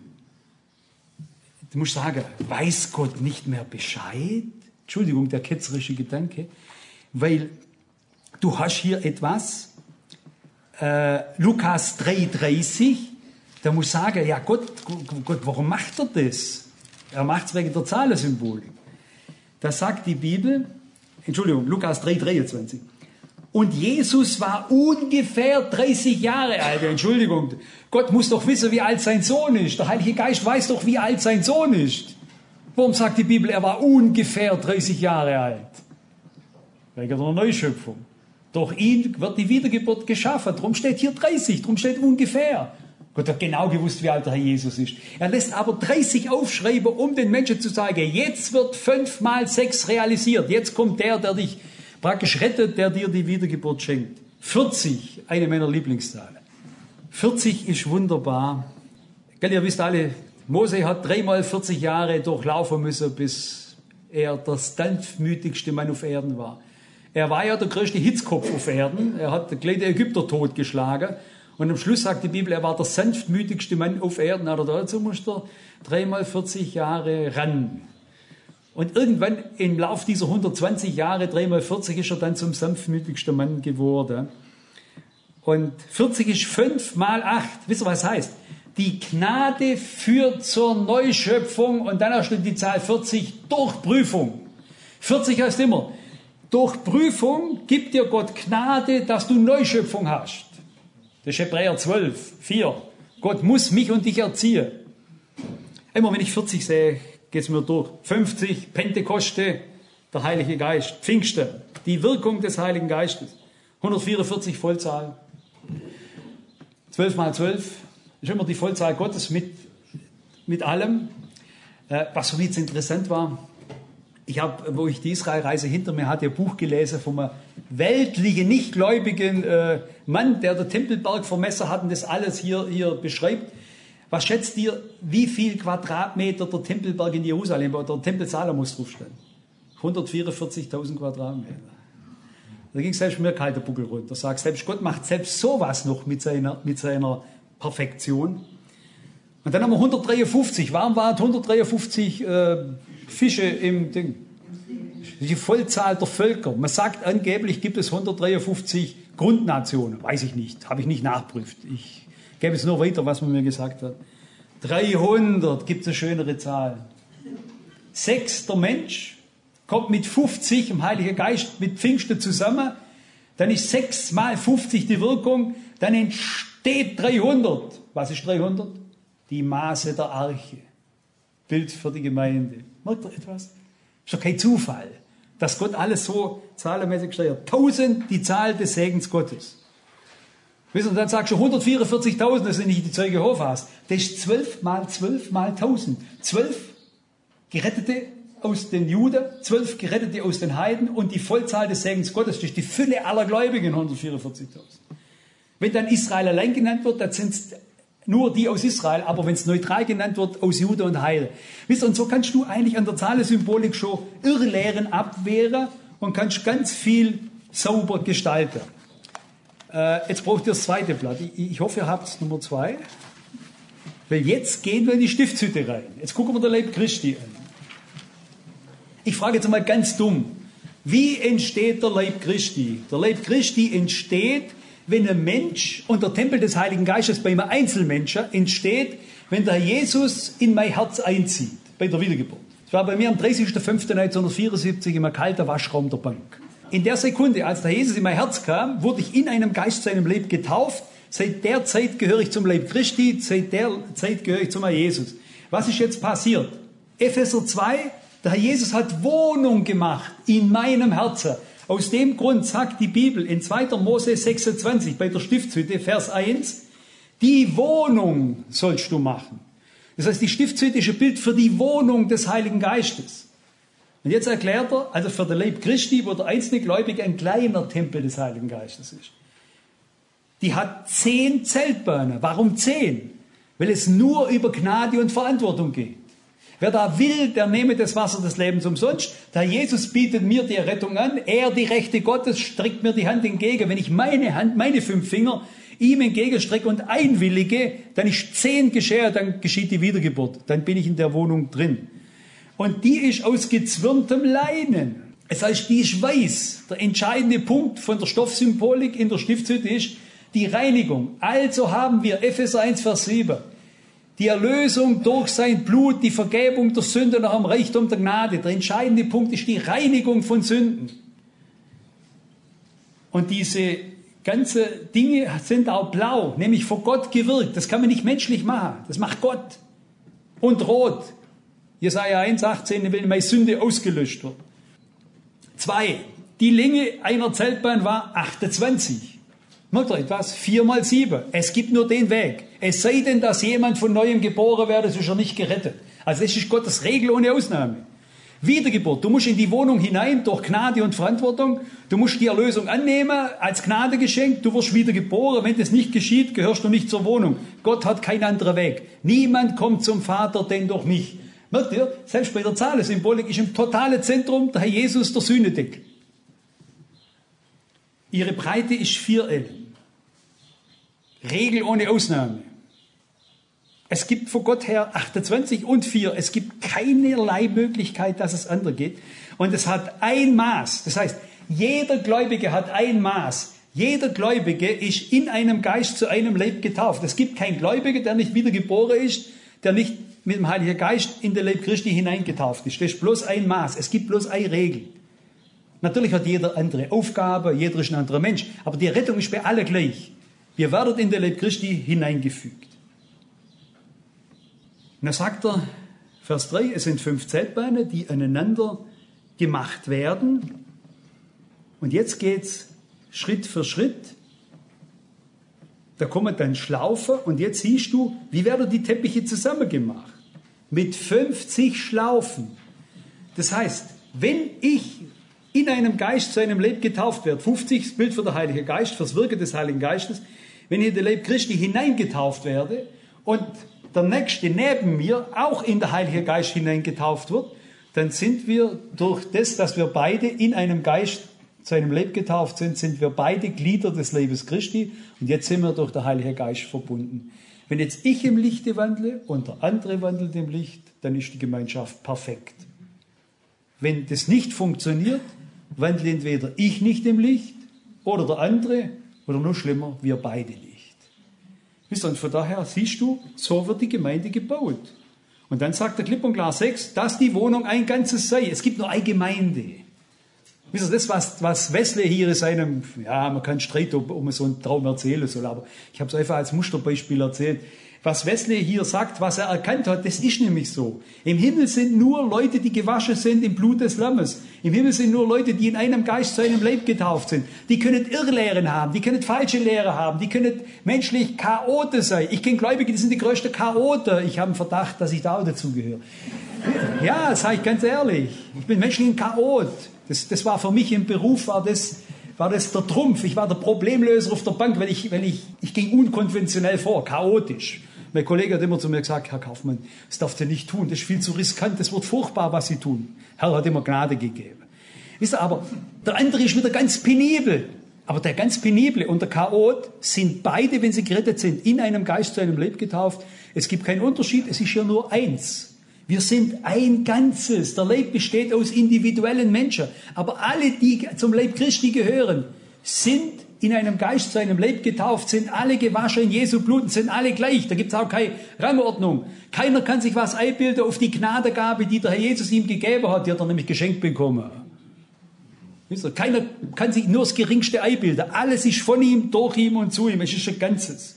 A: Du musst sagen, weiß Gott nicht mehr Bescheid? Entschuldigung, der ketzerische Gedanke. Weil du hast hier etwas, äh, Lukas drei dreißig, da musst du sagen, ja Gott, Gott, warum macht er das? Er macht es wegen der Zahlensymbolik. Da sagt die Bibel, Entschuldigung, Lukas drei dreiundzwanzig. Und Jesus war ungefähr dreißig Jahre alt. Entschuldigung, Gott muss doch wissen, wie alt sein Sohn ist. Der Heilige Geist weiß doch, wie alt sein Sohn ist. Warum sagt die Bibel, er war ungefähr dreißig Jahre alt? Wegen der Neuschöpfung. Durch ihn wird die Wiedergeburt geschaffen. Darum steht hier dreißig, darum steht ungefähr. Gott hat genau gewusst, wie alt der Herr Jesus ist. Er lässt aber dreißig aufschreiben, um den Menschen zu sagen, jetzt wird fünf mal sechs realisiert. Jetzt kommt der, der dich praktisch rettet, der dir die Wiedergeburt schenkt. vierzig, eine meiner Lieblingszahlen. vierzig ist wunderbar. Gell, ihr wisst alle, Mose hat dreimal vierzig Jahre durchlaufen müssen, bis er der sanftmütigste Mann auf Erden war. Er war ja der größte Hitzkopf auf Erden. Er hat den kleinen Ägypter totgeschlagen. Und am Schluss sagt die Bibel, er war der sanftmütigste Mann auf Erden. Aber dazu musste er dreimal vierzig Jahre ran. Und irgendwann im Lauf dieser hundertzwanzig Jahre, dreimal vierzig, ist er dann zum sanftmütigsten Mann geworden. Und vierzig ist fünf mal acht. Wisst ihr, was das heißt? Die Gnade führt zur Neuschöpfung und dann hast du die Zahl vierzig durch Prüfung. vierzig heißt immer, durch Prüfung gibt dir Gott Gnade, dass du Neuschöpfung hast. Das ist Hebräer zwölf, vier. Gott muss mich und dich erziehen. Immer wenn ich vierzig sehe, geht es mir durch. fünfzig, Pentekoste, der Heilige Geist. Pfingsten, die Wirkung des Heiligen Geistes. hundertvierundvierzig, Vollzahl. zwölf mal zwölf ist immer die Vollzahl Gottes mit, mit allem. Äh, was für mich jetzt interessant war, ich habe, wo ich die Israelreise hinter mir hatte, ein Buch gelesen von einem weltlichen, nichtgläubigen äh, Mann, der den Tempelberg vermessen hat und das alles hier, hier beschreibt. Was schätzt ihr, wie viel Quadratmeter der Tempelberg in Jerusalem oder der Tempel Salomos drauf stand? hundertvierundvierzigtausend Quadratmeter. Da ging selbst mir kalter Buckel runter. Sagt, selbst Gott macht selbst sowas noch mit seiner, mit seiner Perfektion. Und dann haben wir hundertdreiundfünfzig. Warum waren hundertdreiundfünfzig äh, Fische im Ding? Die Vollzahl der Völker. Man sagt, angeblich gibt es hundertdreiundfünfzig Grundnationen. Weiß ich nicht. Habe ich nicht nachprüft. Ich gebe es nur weiter, was man mir gesagt hat. dreihundert gibt es eine schönere Zahl. Sechs, der Mensch, kommt mit fünfzig im Heiligen Geist mit Pfingsten zusammen. Dann ist sechs mal fünfzig die Wirkung. Dann entsteht dreihundert. Was ist dreihundert? Die Maße der Arche. Bild für die Gemeinde. Merkt ihr etwas? Ist doch kein Zufall, dass Gott alles so zahlenmäßig steuert. tausend, die Zahl des Segens Gottes. Wisst ihr, dann sagst du hundertvierundvierzigtausend, das sind nicht die Zeuge Jehovas. Das ist zwölf mal zwölf mal tausend. zwölf Gerettete aus den Juden, zwölf Gerettete aus den Heiden und die Vollzahl des Segens Gottes, das ist die Fülle aller Gläubigen, hundertvierundvierzigtausend. Wenn dann Israel allein genannt wird, dann sind es nur die aus Israel, aber wenn es neutral genannt wird, aus Jude und Heide. Wisst ihr, und so kannst du eigentlich an der Zahlensymbolik schon Irrlehren abwehren und kannst ganz viel sauber gestalten. Äh, jetzt braucht ihr das zweite Blatt. Ich, ich hoffe, ihr habt Nummer zwei. Weil jetzt gehen wir in die Stiftshütte rein. Jetzt gucken wir den Leib Christi an. Ich frage jetzt mal ganz dumm. Wie entsteht der Leib Christi? Der Leib Christi entsteht, wenn ein Mensch und der Tempel des Heiligen Geistes bei einem Einzelmenschen entsteht, wenn der Jesus in mein Herz einzieht, bei der Wiedergeburt. Das war bei mir am dreißigsten fünften neunzehnhundertvierundsiebzig im kalten Waschraum der Bank. In der Sekunde, als der Jesus in mein Herz kam, wurde ich in einem Geist zu einem Leib getauft. Seit der Zeit gehöre ich zum Leib Christi, seit der Zeit gehöre ich zum Herr Jesus. Was ist jetzt passiert? Epheser zwei, der Herr Jesus hat Wohnung gemacht in meinem Herzen. Aus dem Grund sagt die Bibel in zweiter Mose sechsundzwanzig bei der Stiftshütte, Vers eins, die Wohnung sollst du machen. Das heißt, die Stiftshütte ist ein Bild für die Wohnung des Heiligen Geistes. Und jetzt erklärt er, also für den Leib Christi, wo der einzelne Gläubige ein kleiner Tempel des Heiligen Geistes ist. Die hat zehn Zeltbahnen. Warum zehn? Weil es nur über Gnade und Verantwortung geht. Wer da will, der nehme das Wasser des Lebens umsonst. Der Jesus bietet mir die Errettung an. Er, die Rechte Gottes, streckt mir die Hand entgegen. Wenn ich meine Hand, meine fünf Finger ihm entgegenstrecke und einwillige, dann ist zehn geschehen, dann geschieht die Wiedergeburt. Dann bin ich in der Wohnung drin. Und die ist aus gezwirntem Leinen. Es heißt, die ist weiß. Der entscheidende Punkt von der Stoffsymbolik in der Stiftshütte ist die Reinigung. Also haben wir Epheser eins, Vers sieben. Die Erlösung durch sein Blut, die Vergebung der Sünde nach dem Reichtum der Gnade. Der entscheidende Punkt ist die Reinigung von Sünden. Und diese ganzen Dinge sind auch blau, nämlich vor Gott gewirkt. Das kann man nicht menschlich machen. Das macht Gott. Und rot. Jesaja eins, achtzehn, wenn meine Sünde ausgelöscht wird. Zwei. Die Länge einer Zeltbahn war achtundzwanzig. Merkt ihr etwas? Vier mal sieben. Es gibt nur den Weg. Es sei denn, dass jemand von Neuem geboren werde, so ist er nicht gerettet. Also das ist Gottes Regel ohne Ausnahme. Wiedergeburt. Du musst in die Wohnung hinein durch Gnade und Verantwortung. Du musst die Erlösung annehmen als Gnadegeschenk. Du wirst wiedergeboren. Wenn das nicht geschieht, gehörst du nicht zur Wohnung. Gott hat keinen anderen Weg. Niemand kommt zum Vater, denn durch mich. Merkt ihr? Selbst bei der Zahlensymbolik ist im totalen Zentrum der Herr Jesus der Sühnedeckel. Ihre Breite ist vier Ellen. Regel ohne Ausnahme. Es gibt von Gott her achtundzwanzig und vier. Es gibt keinerlei Möglichkeit, dass es anders geht. Und es hat ein Maß. Das heißt, jeder Gläubige hat ein Maß. Jeder Gläubige ist in einem Geist zu einem Leib getauft. Es gibt keinen Gläubigen, der nicht wiedergeboren ist, der nicht mit dem Heiligen Geist in den Leib Christi hineingetauft ist. Das ist bloß ein Maß. Es gibt bloß eine Regel. Natürlich hat jeder andere Aufgabe, jeder ist ein anderer Mensch, aber die Rettung ist bei allen gleich. Wir werden in den Leib Christi hineingefügt. Und dann sagt er, Vers drei, es sind fünf Zeltbeine, die aneinander gemacht werden. Und jetzt geht es Schritt für Schritt. Da kommen dann Schlaufen und jetzt siehst du, wie werden die Teppiche zusammengemacht? Mit fünfzig Schlaufen. Das heißt, wenn ich in einem Geist zu einem Leib getauft werde, fünfzig ist Bild für den Heiligen Geist, fürs Wirken des Heiligen Geistes, wenn ich in den Leib Christi hineingetauft werde und der Nächste neben mir auch in den Heiligen Geist hineingetauft wird, dann sind wir durch das, dass wir beide in einem Geist zu einem Leib getauft sind, sind wir beide Glieder des Leibes Christi und jetzt sind wir durch den Heiligen Geist verbunden. Wenn jetzt ich im Lichte wandle und der andere wandelt im Licht, dann ist die Gemeinschaft perfekt. Wenn das nicht funktioniert, wandle entweder ich nicht im Licht oder der andere oder noch schlimmer, wir beide nicht. Wisst ihr, und von daher siehst du, so wird die Gemeinde gebaut. Und dann sagt der klipp und klar sechs, dass die Wohnung ein Ganzes sei. Es gibt nur eine Gemeinde. Wisst ihr, das, was, was Wesley hier in seinem, ja, man kann streiten, ob, ob man so einen Traum erzählen soll, aber ich habe es einfach als Musterbeispiel erzählt. Was Wesley hier sagt, was er erkannt hat, das ist nämlich so. Im Himmel sind nur Leute, die gewaschen sind im Blut des Lammes. Im Himmel sind nur Leute, die in einem Geist zu einem Leib getauft sind. Die können Irrlehren haben, die können falsche Lehre haben, die können menschlich Chaoten sein. Ich kenne Gläubige, die sind die größten Chaoten. Ich habe einen Verdacht, dass ich da auch dazugehöre. Ja, das sage ich ganz ehrlich. Ich bin menschlich ein Chaot. Das, das war für mich im Beruf, war das, war das der Trumpf. Ich war der Problemlöser auf der Bank, weil ich, weil ich, ich ging unkonventionell vor, chaotisch. Mein Kollege hat immer zu mir gesagt, Herr Kaufmann, das darfst du nicht tun, das ist viel zu riskant, das wird furchtbar, was Sie tun. Herr hat immer Gnade gegeben. Wisst ihr, aber der andere ist wieder ganz penibel. Aber der ganz penible und der Chaot sind beide, wenn sie gerettet sind, in einem Geist zu einem Leib getauft. Es gibt keinen Unterschied, es ist ja nur eins. Wir sind ein Ganzes. Der Leib besteht aus individuellen Menschen. Aber alle, die zum Leib Christi gehören, sind in einem Geist zu einem Leib getauft, sind alle gewaschen in Jesu Blut, sind alle gleich. Da gibt es auch keine Rangordnung. Keiner kann sich was einbilden auf die Gnadegabe, die der Herr Jesus ihm gegeben hat. Die hat er nämlich geschenkt bekommen. Wisst ihr, keiner kann sich nur das Geringste einbilden. Alles ist von ihm, durch ihm und zu ihm. Es ist ein Ganzes.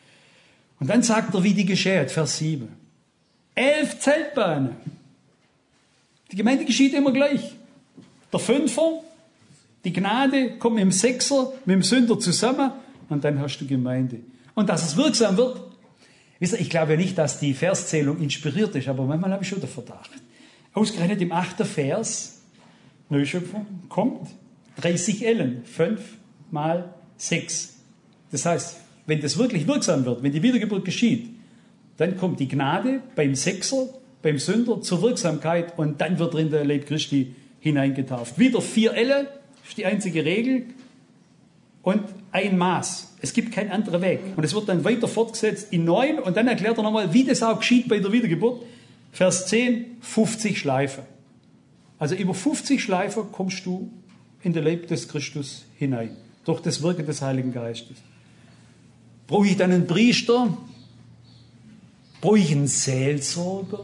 A: Und dann sagt er, wie die geschieht, Vers sieben. Elf Zeltbahnen. Die Gemeinde geschieht immer gleich. Der Fünfer Die Gnade kommt mit dem Sechser, mit dem Sünder zusammen und dann hast du Gemeinde. Und dass es wirksam wird, wisst ihr, ich glaube ja nicht, dass die Verszählung inspiriert ist, aber manchmal habe ich schon den Verdacht. Ausgerechnet im achten Vers, Neuschöpfung, kommt dreißig Ellen, fünf mal sechs. Das heißt, wenn das wirklich wirksam wird, wenn die Wiedergeburt geschieht, dann kommt die Gnade beim Sechser, beim Sünder zur Wirksamkeit und dann wird drin der Leib Christi hineingetauft. Wieder vier Elle, ist die einzige Regel, und ein Maß. Es gibt keinen anderen Weg. Und es wird dann weiter fortgesetzt in neun und dann erklärt er nochmal, wie das auch geschieht bei der Wiedergeburt. Vers zehn, fünfzig Schleifen. Also über fünfzig Schleifen kommst du in den Leib des Christus hinein, durch das Wirken des Heiligen Geistes. Brauche ich dann einen Priester? Brauche ich einen Seelsorger?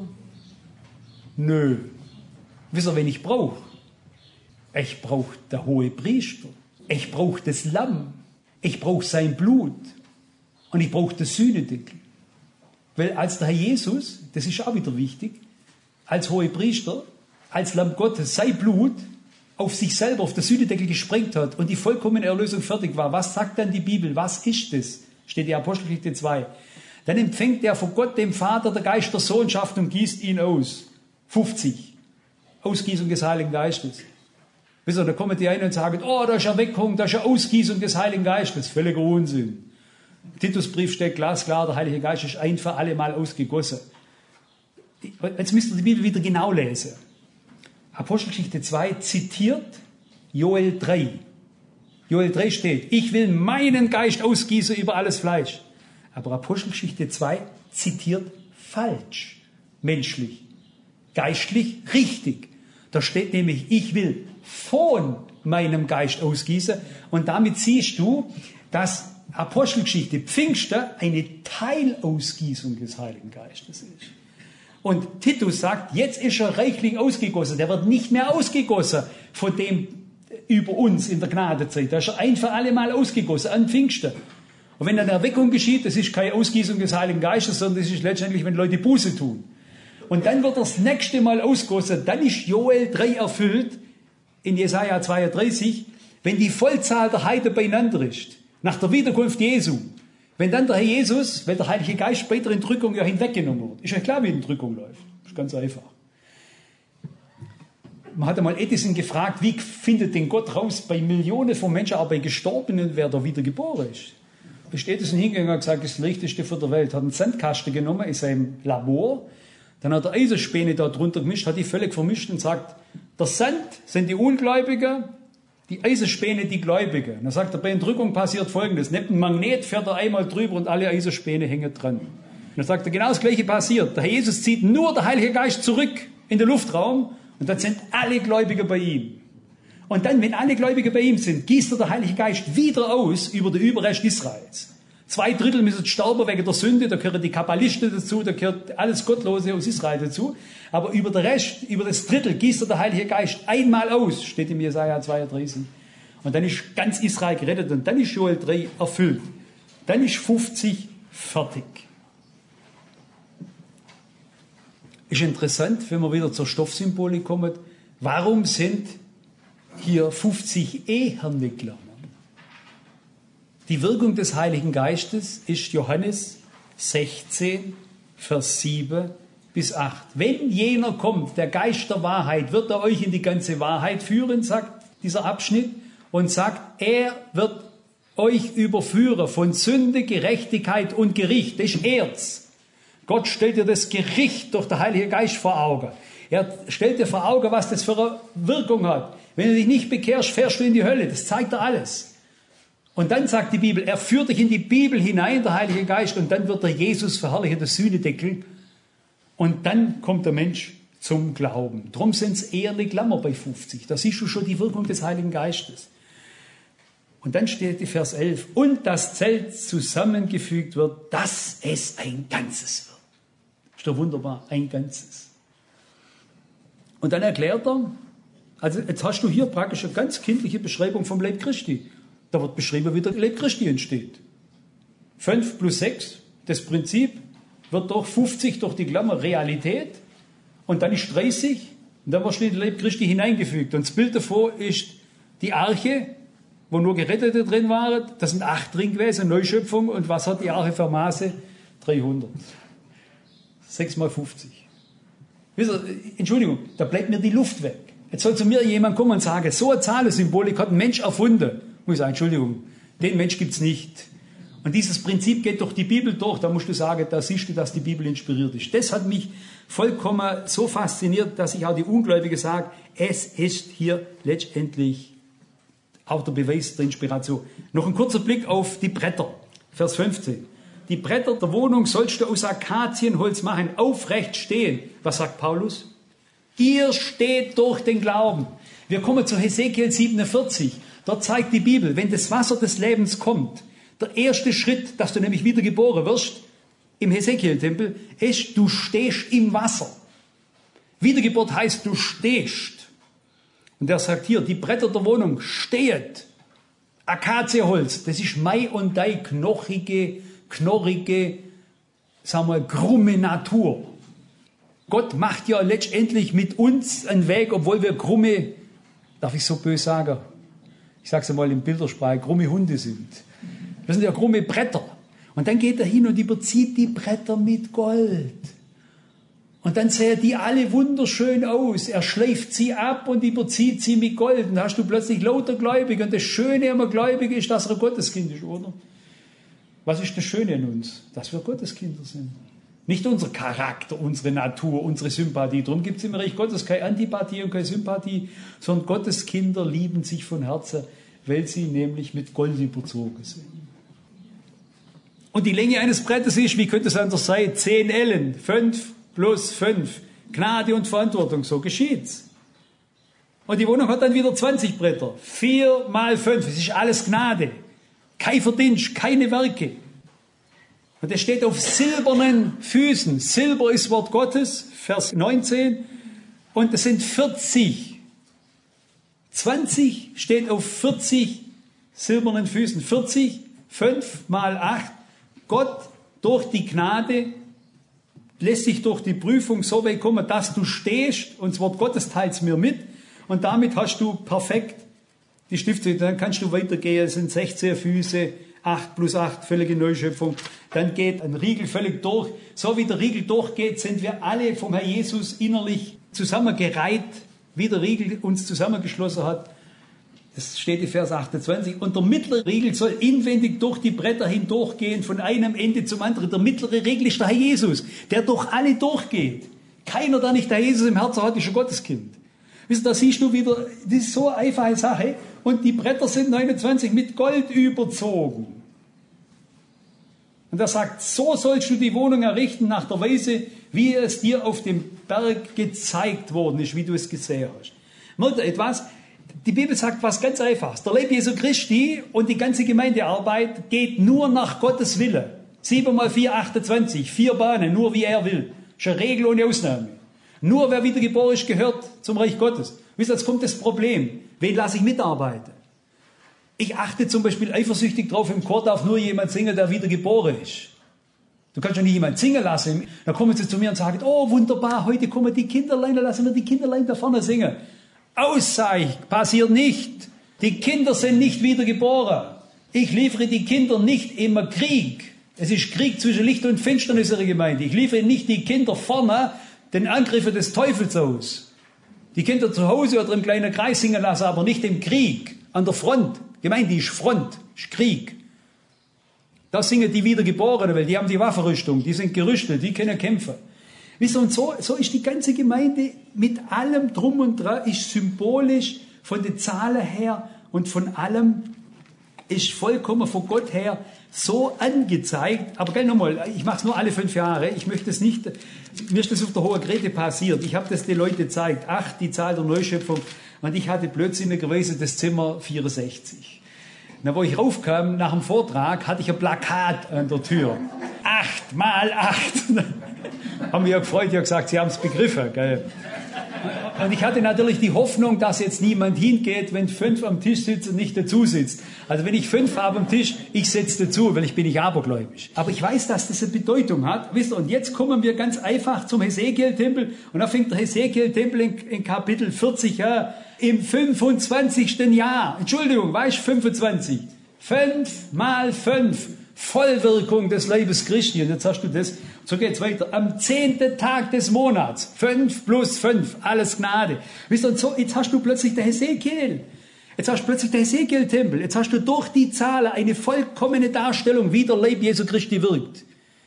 A: Nö. Wisst ihr, wen ich brauche? Ich brauche der hohe Priester. Ich brauche das Lamm. Ich brauche sein Blut. Und ich brauche das Sühnedeckel. Weil als der Herr Jesus, das ist auch wieder wichtig, als hohe Priester, als Lamm Gottes sein Blut auf sich selber, auf das Sühnedeckel gesprengt hat und die vollkommene Erlösung fertig war, was sagt dann die Bibel? Was ist das? Steht in Apostelgeschichte zwei. Dann empfängt er von Gott, dem Vater, der Geist der Sohnschaft und gießt ihn aus. fünfzig. Ausgießung des Heiligen Geistes. Wisst ihr, da kommen die einen und sagen, oh, da ist Erweckung, da ist eine Ausgießung des Heiligen Geistes. Völliger Unsinn. Im Titusbrief steht glasklar, der Heilige Geist ist ein für alle Mal ausgegossen. Jetzt müsst ihr die Bibel wieder genau lesen. Apostelgeschichte zwei zitiert Joel drei. Joel drei steht, ich will meinen Geist ausgießen über alles Fleisch. Aber Apostelgeschichte zwei zitiert falsch. Menschlich. Geistlich richtig. Da steht nämlich, ich will von meinem Geist ausgießen. Und damit siehst du, dass Apostelgeschichte Pfingsten eine Teilausgießung des Heiligen Geistes ist. Und Titus sagt, jetzt ist er reichlich ausgegossen. Der wird nicht mehr ausgegossen von dem über uns in der Gnadezeit. Da ist er ein für alle Mal ausgegossen an Pfingsten. Und wenn dann Erweckung geschieht, das ist keine Ausgießung des Heiligen Geistes, sondern das ist letztendlich, wenn Leute Buße tun. Und dann wird er das nächste Mal ausgossen. Dann ist Joel drei erfüllt, in Jesaja zweiunddreißig, wenn die Vollzahl der Heiden beieinander ist, nach der Wiederkunft Jesu. Wenn dann der Herr Jesus, wenn der Heilige Geist bei der Entrückung ja hinweggenommen wird. Ist ja klar, wie die Entrückung läuft. Ist ganz einfach. Man hat einmal Edison gefragt, wie findet denn Gott raus bei Millionen von Menschen, aber bei Gestorbenen, wer da wieder geboren ist? Ist Edison hingegangen und gesagt, das ist das Leichteste für der Welt. Hat einen Sandkasten genommen in seinem Labor. Dann hat er Eisenspäne da drunter gemischt, hat die völlig vermischt und sagt, der Sand sind die Ungläubigen, die Eisenspäne die Gläubigen. Dann sagt er, bei Entrückung passiert Folgendes. Neben dem Magnet fährt er einmal drüber und alle Eisenspäne hängen dran. Dann sagt er, genau das Gleiche passiert. Der Herr Jesus zieht nur der Heilige Geist zurück in den Luftraum und dann sind alle Gläubigen bei ihm. Und dann, wenn alle Gläubigen bei ihm sind, gießt er der Heilige Geist wieder aus über den Überrest Israels. Zwei Drittel müssen sterben wegen der Sünde, da gehören die Kabbalisten dazu, da gehört alles Gottlose aus Israel dazu. Aber über den Rest, über das Drittel gießt er der Heilige Geist einmal aus, steht im Jesaja zweiunddreißig. Und dann ist ganz Israel gerettet und dann ist Joel drei erfüllt. Dann ist fünfzig fertig. Ist interessant, wenn wir wieder zur Stoffsymbolik kommen, warum sind hier fünfzig Ehen nicht genommen? Die Wirkung des Heiligen Geistes ist Johannes sechzehn, Vers sieben bis acht. Wenn jener kommt, der Geist der Wahrheit, wird er euch in die ganze Wahrheit führen, sagt dieser Abschnitt, und sagt, er wird euch überführen von Sünde, Gerechtigkeit und Gericht. Das ist Erz. Gott stellt dir das Gericht durch den Heiligen Geist vor Augen. Er stellt dir vor Augen, was das für eine Wirkung hat. Wenn du dich nicht bekehrst, fährst du in die Hölle. Das zeigt er alles. Und dann sagt die Bibel, er führt dich in die Bibel hinein, der Heilige Geist, und dann wird der Jesus verherrlichen, der Sühnedeckel. Und dann kommt der Mensch zum Glauben. Drum sind es eher eine Klammer bei fünfzig. Da siehst du schon die Wirkung des Heiligen Geistes. Und dann steht in Vers elf, und das Zelt zusammengefügt wird, dass es ein Ganzes wird. Ist doch wunderbar, ein Ganzes. Und dann erklärt er, also jetzt hast du hier praktisch eine ganz kindliche Beschreibung vom Leib Christi. Da wird beschrieben, wie der Leib Christi entsteht. fünf plus sechs, das Prinzip, wird durch fünfzig durch die Klammer Realität und dann ist dreißig und dann wird in den Leib Christi hineingefügt. Und das Bild davor ist Die Arche, wo nur Gerettete drin waren, das sind acht drin gewesen, Neuschöpfung. Und was hat die Arche für Maße? dreihundert. sechs mal fünfzig. Wisst ihr, Entschuldigung, da bleibt mir die Luft weg. Jetzt soll zu mir jemand kommen und sagen, so eine Zahlensymbolik hat ein Mensch erfunden. Muss ich sagen, Entschuldigung, den Mensch gibt's nicht. Und dieses Prinzip geht durch die Bibel durch. Da musst du sagen, da siehst du, dass die Bibel inspiriert ist. Das hat mich vollkommen so fasziniert, dass ich auch die Ungläubige sage, es ist hier letztendlich auch der Beweis der Inspiration. Noch ein kurzer Blick auf die Bretter. Vers fünfzehn. Die Bretter der Wohnung sollst du aus Akazienholz machen, aufrecht stehen. Was sagt Paulus? Ihr steht durch den Glauben. Wir kommen zu Hesekiel siebenundvierzig. Dort zeigt die Bibel, wenn das Wasser des Lebens kommt, der erste Schritt, dass du nämlich wiedergeboren wirst, im Hesekiel-Tempel, ist, du stehst im Wasser. Wiedergeburt heißt, du stehst. Und er sagt hier, die Bretter der Wohnung stehet. Akazienholz, das ist Mai und Dei, knochige, knorrige, sagen wir, krumme Natur. Gott macht ja letztendlich mit uns einen Weg, obwohl wir krumme, darf ich so böse sagen, ich sage es einmal in Bildersprache, krumme Hunde sind. Wir sind ja krumme Bretter. Und dann geht er hin und überzieht die Bretter mit Gold. Und dann sehen die alle wunderschön aus. Er schleift sie ab und überzieht sie mit Gold. Und dann hast du plötzlich lauter Gläubige. Und das Schöne am Gläubigen ist, dass er ein Gotteskind ist, oder? Was ist das Schöne in uns? Dass wir Gotteskinder sind. Nicht unser Charakter, unsere Natur, unsere Sympathie. Darum gibt es im Reich Gottes keine Antipathie und keine Sympathie, sondern Gottes Kinder lieben sich von Herzen, weil sie nämlich mit Gold überzogen sind. Und die Länge eines Brettes ist, wie könnte es anders sein? Zehn Ellen, fünf plus fünf. Gnade und Verantwortung, so geschieht's. Und die Wohnung hat dann wieder zwanzig Bretter. Vier mal fünf, es ist alles Gnade. Kein Verdienst, keine Werke. Und es steht auf silbernen Füßen. Silber ist Wort Gottes, Vers neunzehn. Und es sind vierzig. zwanzig steht auf vierzig silbernen Füßen. vierzig, fünf mal acht. Gott durch die Gnade lässt sich durch die Prüfung so weit kommen, dass du stehst und das Wort Gottes teilt mir mit. Und damit hast du perfekt die Stifte. Dann kannst du weitergehen. Es sind sechzehn Füße. acht plus acht, völlige Neuschöpfung. Dann geht ein Riegel völlig durch. So wie der Riegel durchgeht, sind wir alle vom Herrn Jesus innerlich zusammengereiht, wie der Riegel uns zusammengeschlossen hat. Das steht in Vers achtundzwanzig. Und der mittlere Riegel soll inwendig durch die Bretter hindurchgehen, von einem Ende zum anderen. Der mittlere Riegel ist der Herr Jesus, der durch alle durchgeht. Keiner, der nicht der Jesus im Herzen hat, ist ein Gotteskind. Wisst ihr, da siehst du wieder, das ist so eine einfache Sache. Und die Bretter sind neunundzwanzig mit Gold überzogen. Und er sagt, so sollst du die Wohnung errichten nach der Weise, wie es dir auf dem Berg gezeigt worden ist, wie du es gesehen hast. Merkt ihr etwas? Die Bibel sagt was ganz Einfaches. Der Leib Jesu Christi und die ganze Gemeindearbeit geht nur nach Gottes Wille. sieben mal vier, achtundzwanzig. Vier Bahnen, nur wie er will. Das ist eine Regel ohne Ausnahme. Nur wer wiedergeboren ist, gehört zum Reich Gottes. Wisst ihr, jetzt kommt das Problem. Wen lasse ich mitarbeiten? Ich achte zum Beispiel eifersüchtig drauf, im Chor darf nur jemand singen, der wiedergeboren ist. Du kannst ja nicht jemand singen lassen. Dann kommen sie zu mir und sagen, oh wunderbar, heute kommen die Kinderlein, dann lassen wir die Kinderlein da vorne singen. Aus, sag ich, passiert nicht. Die Kinder sind nicht wiedergeboren. Ich liefere die Kinder nicht im Krieg. Es ist Krieg zwischen Licht und Finsternis in der Gemeinde. Ich liefere nicht die Kinder vorne den Angriffen des Teufels aus. Die Kinder zu Hause oder im kleinen Kreis singen lassen, aber nicht im Krieg, an der Front. Gemeinde ist Front, ist Krieg. Da singen die Wiedergeborenen, weil die haben die Waffenrüstung, die sind gerüstet, die können kämpfen. Wisst ihr, und so, so ist die ganze Gemeinde mit allem drum und dran, ist symbolisch von den Zahlen her und von allem, ist vollkommen von Gott her so angezeigt. Aber gell, nochmal, ich mache es nur alle fünf Jahre, ich möchte es nicht, mir ist das auf der Hohen Grete passiert, ich habe das den Leuten gezeigt, acht, die Zahl der Neuschöpfung, und ich hatte blödsinnigerweise das Zimmer vierundsechzig. Na, wo ich raufkam, nach dem Vortrag, hatte ich ein Plakat an der Tür. Acht mal acht. Haben wir ja gefreut, ja gesagt, Sie haben es begriffen. Gell? Und ich hatte natürlich die Hoffnung, dass jetzt niemand hingeht, wenn fünf am Tisch sitzen und nicht dazu sitzt. Also wenn ich fünf habe am Tisch, ich setze dazu, weil ich bin nicht abergläubisch. Aber ich weiß, dass das eine Bedeutung hat. Wisst ihr, und jetzt kommen wir ganz einfach zum Hesekiel-Tempel. Und da fängt der Hesekiel-Tempel in, in Kapitel vierzig an, im fünfundzwanzigsten Jahr. Entschuldigung, weißt du, fünfundzwanzig. Fünf mal fünf. Vollwirkung des Leibes Christi. Und jetzt hast du das. So geht's weiter. Am zehnten Tag des Monats. Fünf plus fünf. Alles Gnade. Wisst ihr, und so, jetzt hast du plötzlich der Hesekiel. Jetzt hast du plötzlich der Hesekiel-Tempel. Jetzt hast du durch die Zahlen eine vollkommene Darstellung, wie der Leib Jesu Christi wirkt.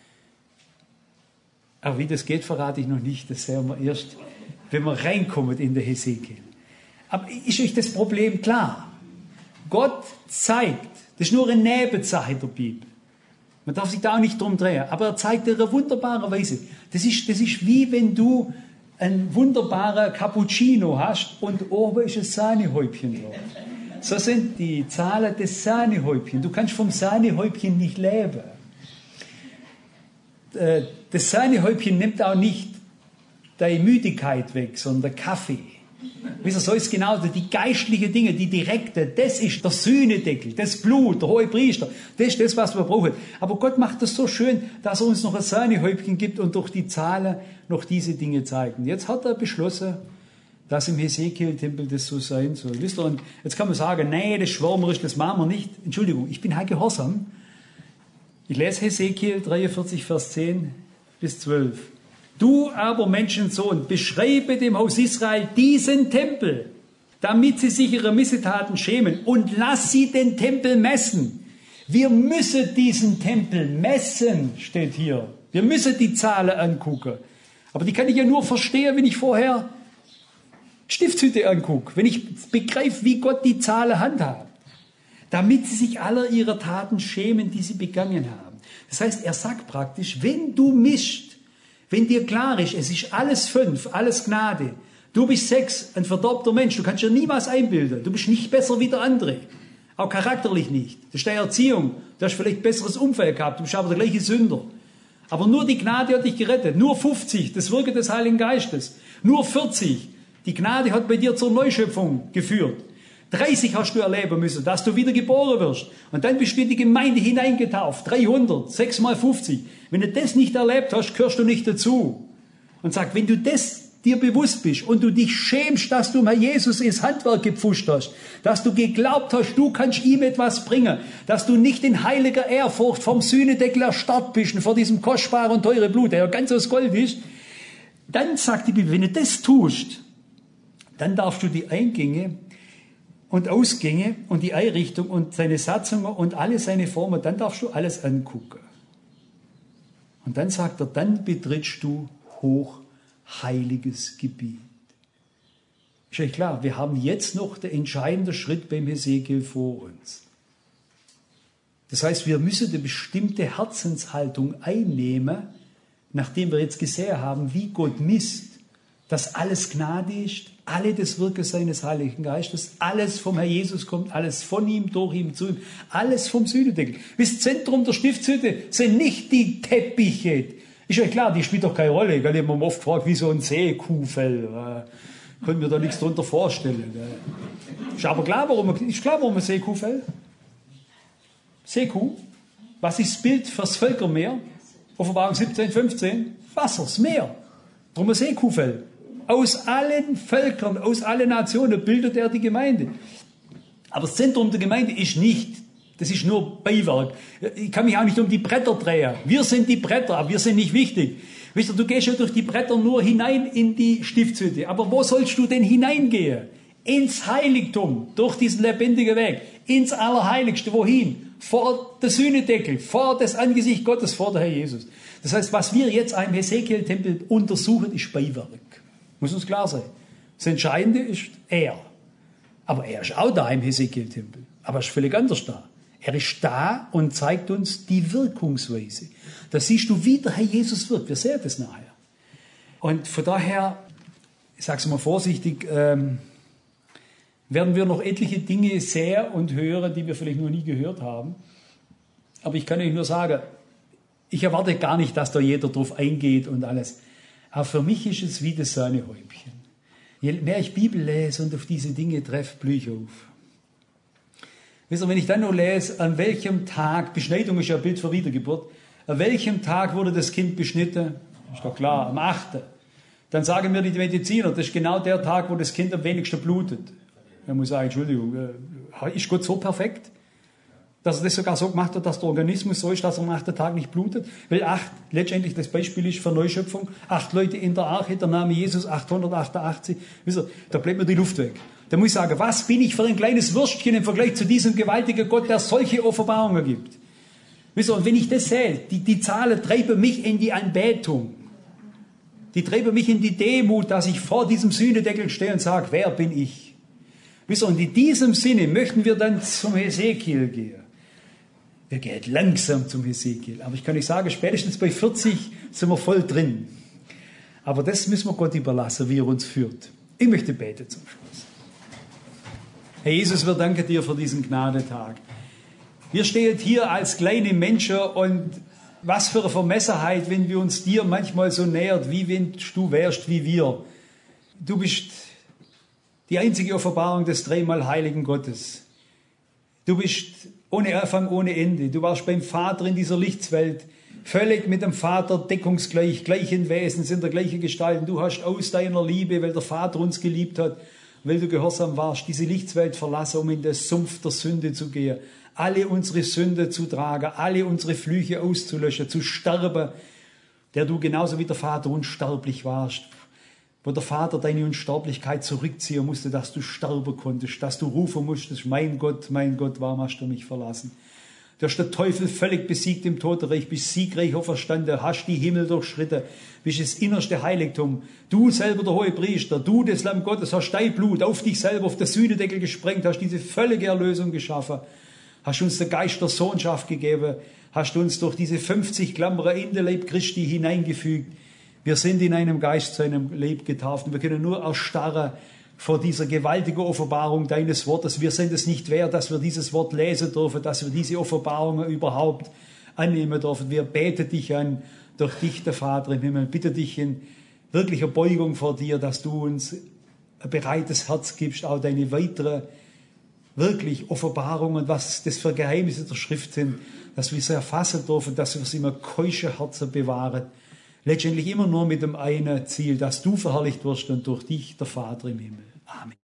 A: Aber wie das geht, verrate ich noch nicht. Das sehen wir erst, wenn wir reinkommen in den Hesekiel. Aber ist euch das Problem klar? Gott zeigt, das ist nur eine Nebensache der Bibel. Man darf sich da auch nicht drum drehen. Aber er zeigt in einer wunderbaren Weise. Das ist, das ist wie wenn du einen wunderbaren Cappuccino hast und oben ist ein Sahnehäubchen drauf. So sind die Zahlen des Sahnehäubchen. Du kannst vom Sahnehäubchen nicht leben. Das Sahnehäubchen nimmt auch nicht deine Müdigkeit weg, sondern der Kaffee. Wisst ihr, so ist genau die geistlichen Dinge, die direkte, das ist der Sühnedeckel, das Blut, der hohe Priester, das ist das, was wir brauchen. Aber Gott macht das so schön, dass er uns noch ein Sahnehäubchen gibt und durch die Zahlen noch diese Dinge zeigt. Und jetzt hat er beschlossen, dass im Hesekiel-Tempel das so sein soll. Wisst ihr, und jetzt kann man sagen, nee, das ist schwärmerisch, das machen wir nicht. Entschuldigung, ich bin halt gehorsam. Ich lese Hesekiel dreiundvierzig, Vers zehn bis zwölf. Du aber, Menschensohn, beschreibe dem Haus Israel diesen Tempel, damit sie sich ihrer Missetaten schämen, und lass sie den Tempel messen. Wir müssen diesen Tempel messen, steht hier. Wir müssen die Zahlen angucken. Aber die kann ich ja nur verstehen, wenn ich vorher die Stiftshütte angucke, wenn ich begreife, wie Gott die Zahlen handhabt, damit sie sich aller ihrer Taten schämen, die sie begangen haben. Das heißt, er sagt praktisch, wenn du mischt, wenn dir klar ist, es ist alles fünf, alles Gnade, du bist sechs, ein verdorbter Mensch, du kannst dir nie was einbilden, du bist nicht besser wie der andere, auch charakterlich nicht. Das ist deine Erziehung, du hast vielleicht ein besseres Umfeld gehabt, du bist aber der gleiche Sünder. Aber nur die Gnade hat dich gerettet, nur fünfzig, das Wirken des Heiligen Geistes, nur vierzig, die Gnade hat bei dir zur Neuschöpfung geführt. dreißig hast du erleben müssen, dass du wieder geboren wirst. Und dann bist du in die Gemeinde hineingetauft. dreihundert, sechs mal fünfzig. Wenn du das nicht erlebt hast, gehörst du nicht dazu. Und sag, wenn du das dir bewusst bist und du dich schämst, dass du mal Jesus ins Handwerk gepfuscht hast, dass du geglaubt hast, du kannst ihm etwas bringen, dass du nicht in heiliger Ehrfurcht vom Sühnedeckel erstarrt bist und vor diesem kostbaren und teuren Blut, der ja ganz aus Gold ist, dann sagt die Bibel, wenn du das tust, dann darfst du die Eingänge und Ausgänge und die Einrichtung und seine Satzungen und alle seine Formen, dann darfst du alles angucken. Und dann sagt er, dann betrittst du hochheiliges Gebiet. Ist euch klar, wir haben jetzt noch den entscheidenden Schritt beim Hesekiel vor uns. Das heißt, wir müssen eine bestimmte Herzenshaltung einnehmen, nachdem wir jetzt gesehen haben, wie Gott misst, dass alles Gnade ist, alle das Wirken seines Heiligen Geistes, alles vom Herr Jesus kommt, alles von ihm, durch ihn, zu ihm, alles vom Sühnedeckel. Das Zentrum der Stiftshütte sind nicht die Teppiche. Ist euch klar, die spielt doch keine Rolle. Gell? Ich habe mich oft gefragt, wie so ein Seekuhfell. Äh, Können wir da nichts drunter vorstellen. Gell? Ist aber klar, warum, ist klar, warum ein Seekuhfell? Seekuh. Was ist das Bild fürs Völkermeer? Offenbarung siebzehn, fünfzehn. Wasser, das Meer. Darum ein Seekuhfell. Aus allen Völkern, aus allen Nationen bildet er die Gemeinde. Aber das Zentrum der Gemeinde ist nicht, das ist nur Beiwerk. Ich kann mich auch nicht um die Bretter drehen. Wir sind die Bretter, aber wir sind nicht wichtig. Wisst ihr, du gehst ja durch die Bretter nur hinein in die Stiftshütte. Aber wo sollst du denn hineingehen? Ins Heiligtum, durch diesen lebendigen Weg. Ins Allerheiligste. Wohin? Vor der Sühnedeckel, vor das Angesicht Gottes, vor der Herr Jesus. Das heißt, was wir jetzt am Hesekiel-Tempel untersuchen, ist Beiwerk. Muss uns klar sein. Das Entscheidende ist er. Aber er ist auch da im Hesekiel-Tempel. Aber er ist völlig anders da. Er ist da und zeigt uns die Wirkungsweise. Da siehst du, wie der Herr Jesus wirkt. Wir sehen das nachher. Und von daher, ich sage es mal vorsichtig, ähm, werden wir noch etliche Dinge sehen und hören, die wir vielleicht noch nie gehört haben. Aber ich kann euch nur sagen, ich erwarte gar nicht, dass da jeder drauf eingeht und alles. Aber für mich ist es wie das Sahnehäubchen. Je mehr ich Bibel lese und auf diese Dinge treffe, blühe ich auf. Wisst ihr, wenn ich dann noch lese, an welchem Tag, Beschneidung ist ja ein Bild für Wiedergeburt, an welchem Tag wurde das Kind beschnitten? Ist doch klar, am achten. Dann sagen mir die Mediziner, das ist genau der Tag, wo das Kind am wenigsten blutet. Man muss sagen, Entschuldigung, ist Gott so perfekt, dass er das sogar so gemacht hat, dass der Organismus so ist, dass er am achten Tag nicht blutet? Weil acht, letztendlich das Beispiel ist für Neuschöpfung, acht Leute in der Arche, der Name Jesus achthundertachtundachtzig, wisst ihr, da bleibt mir die Luft weg. Da muss ich sagen, was bin ich für ein kleines Würstchen im Vergleich zu diesem gewaltigen Gott, der solche Offenbarungen gibt? Wisst ihr, und wenn ich das sehe, die, die Zahlen treiben mich in die Anbetung. Die treiben mich in die Demut, dass ich vor diesem Sühnedeckel stehe und sage, wer bin ich? Wisst ihr, und in diesem Sinne möchten wir dann zum Hesekiel gehen. Wir gehen langsam zum Hesekiel. Aber ich kann euch sagen, spätestens bei vierzig sind wir voll drin. Aber das müssen wir Gott überlassen, wie er uns führt. Ich möchte beten zum Schluss. Herr Jesus, wir danken dir für diesen Gnadetag. Wir stehen hier als kleine Menschen und was für eine Vermessenheit, wenn wir uns dir manchmal so nähert, wie wenn du wärst wie wir. Du bist die einzige Offenbarung des dreimal heiligen Gottes. Du bist ohne Anfang, ohne Ende. Du warst beim Vater in dieser Lichtswelt, völlig mit dem Vater deckungsgleich, gleichen Wesens, in der gleichen Gestalt. Du hast aus deiner Liebe, weil der Vater uns geliebt hat, weil du gehorsam warst, diese Lichtswelt verlassen, um in den Sumpf der Sünde zu gehen, alle unsere Sünde zu tragen, alle unsere Flüche auszulöschen, zu sterben, der du genauso wie der Vater unsterblich warst, wo der Vater deine Unsterblichkeit zurückziehen musste, dass du sterben konntest, dass du rufen musstest, mein Gott, mein Gott, warum hast du mich verlassen? Du hast den Teufel völlig besiegt im Totenreich, bist siegreich auferstanden, hast die Himmel durchschritten, bist das innerste Heiligtum. Du selber, der hohe Priester, du, das Lamm Gottes, hast dein Blut auf dich selber, auf den Sühnedeckel gesprengt, hast diese völlige Erlösung geschaffen, hast uns den Geist der Sohnschaft gegeben, hast uns durch diese fünfzig Klammern in den Leib Christi hineingefügt. Wir sind in einem Geist zu einem Leib getauft und wir können nur erstarren vor dieser gewaltigen Offenbarung deines Wortes. Wir sind es nicht wert, dass wir dieses Wort lesen dürfen, dass wir diese Offenbarungen überhaupt annehmen dürfen. Wir beten dich an, durch dich, der Vater im Himmel, bitte dich in wirklicher Beugung vor dir, dass du uns ein bereites Herz gibst, auch deine weitere wirklich Offenbarungen, was das für Geheimnisse der Schrift sind, dass wir sie erfassen dürfen, dass wir sie immer keusche Herzen bewahren. Letztendlich immer nur mit dem einen Ziel, dass du verherrlicht wirst und durch dich der Vater im Himmel. Amen.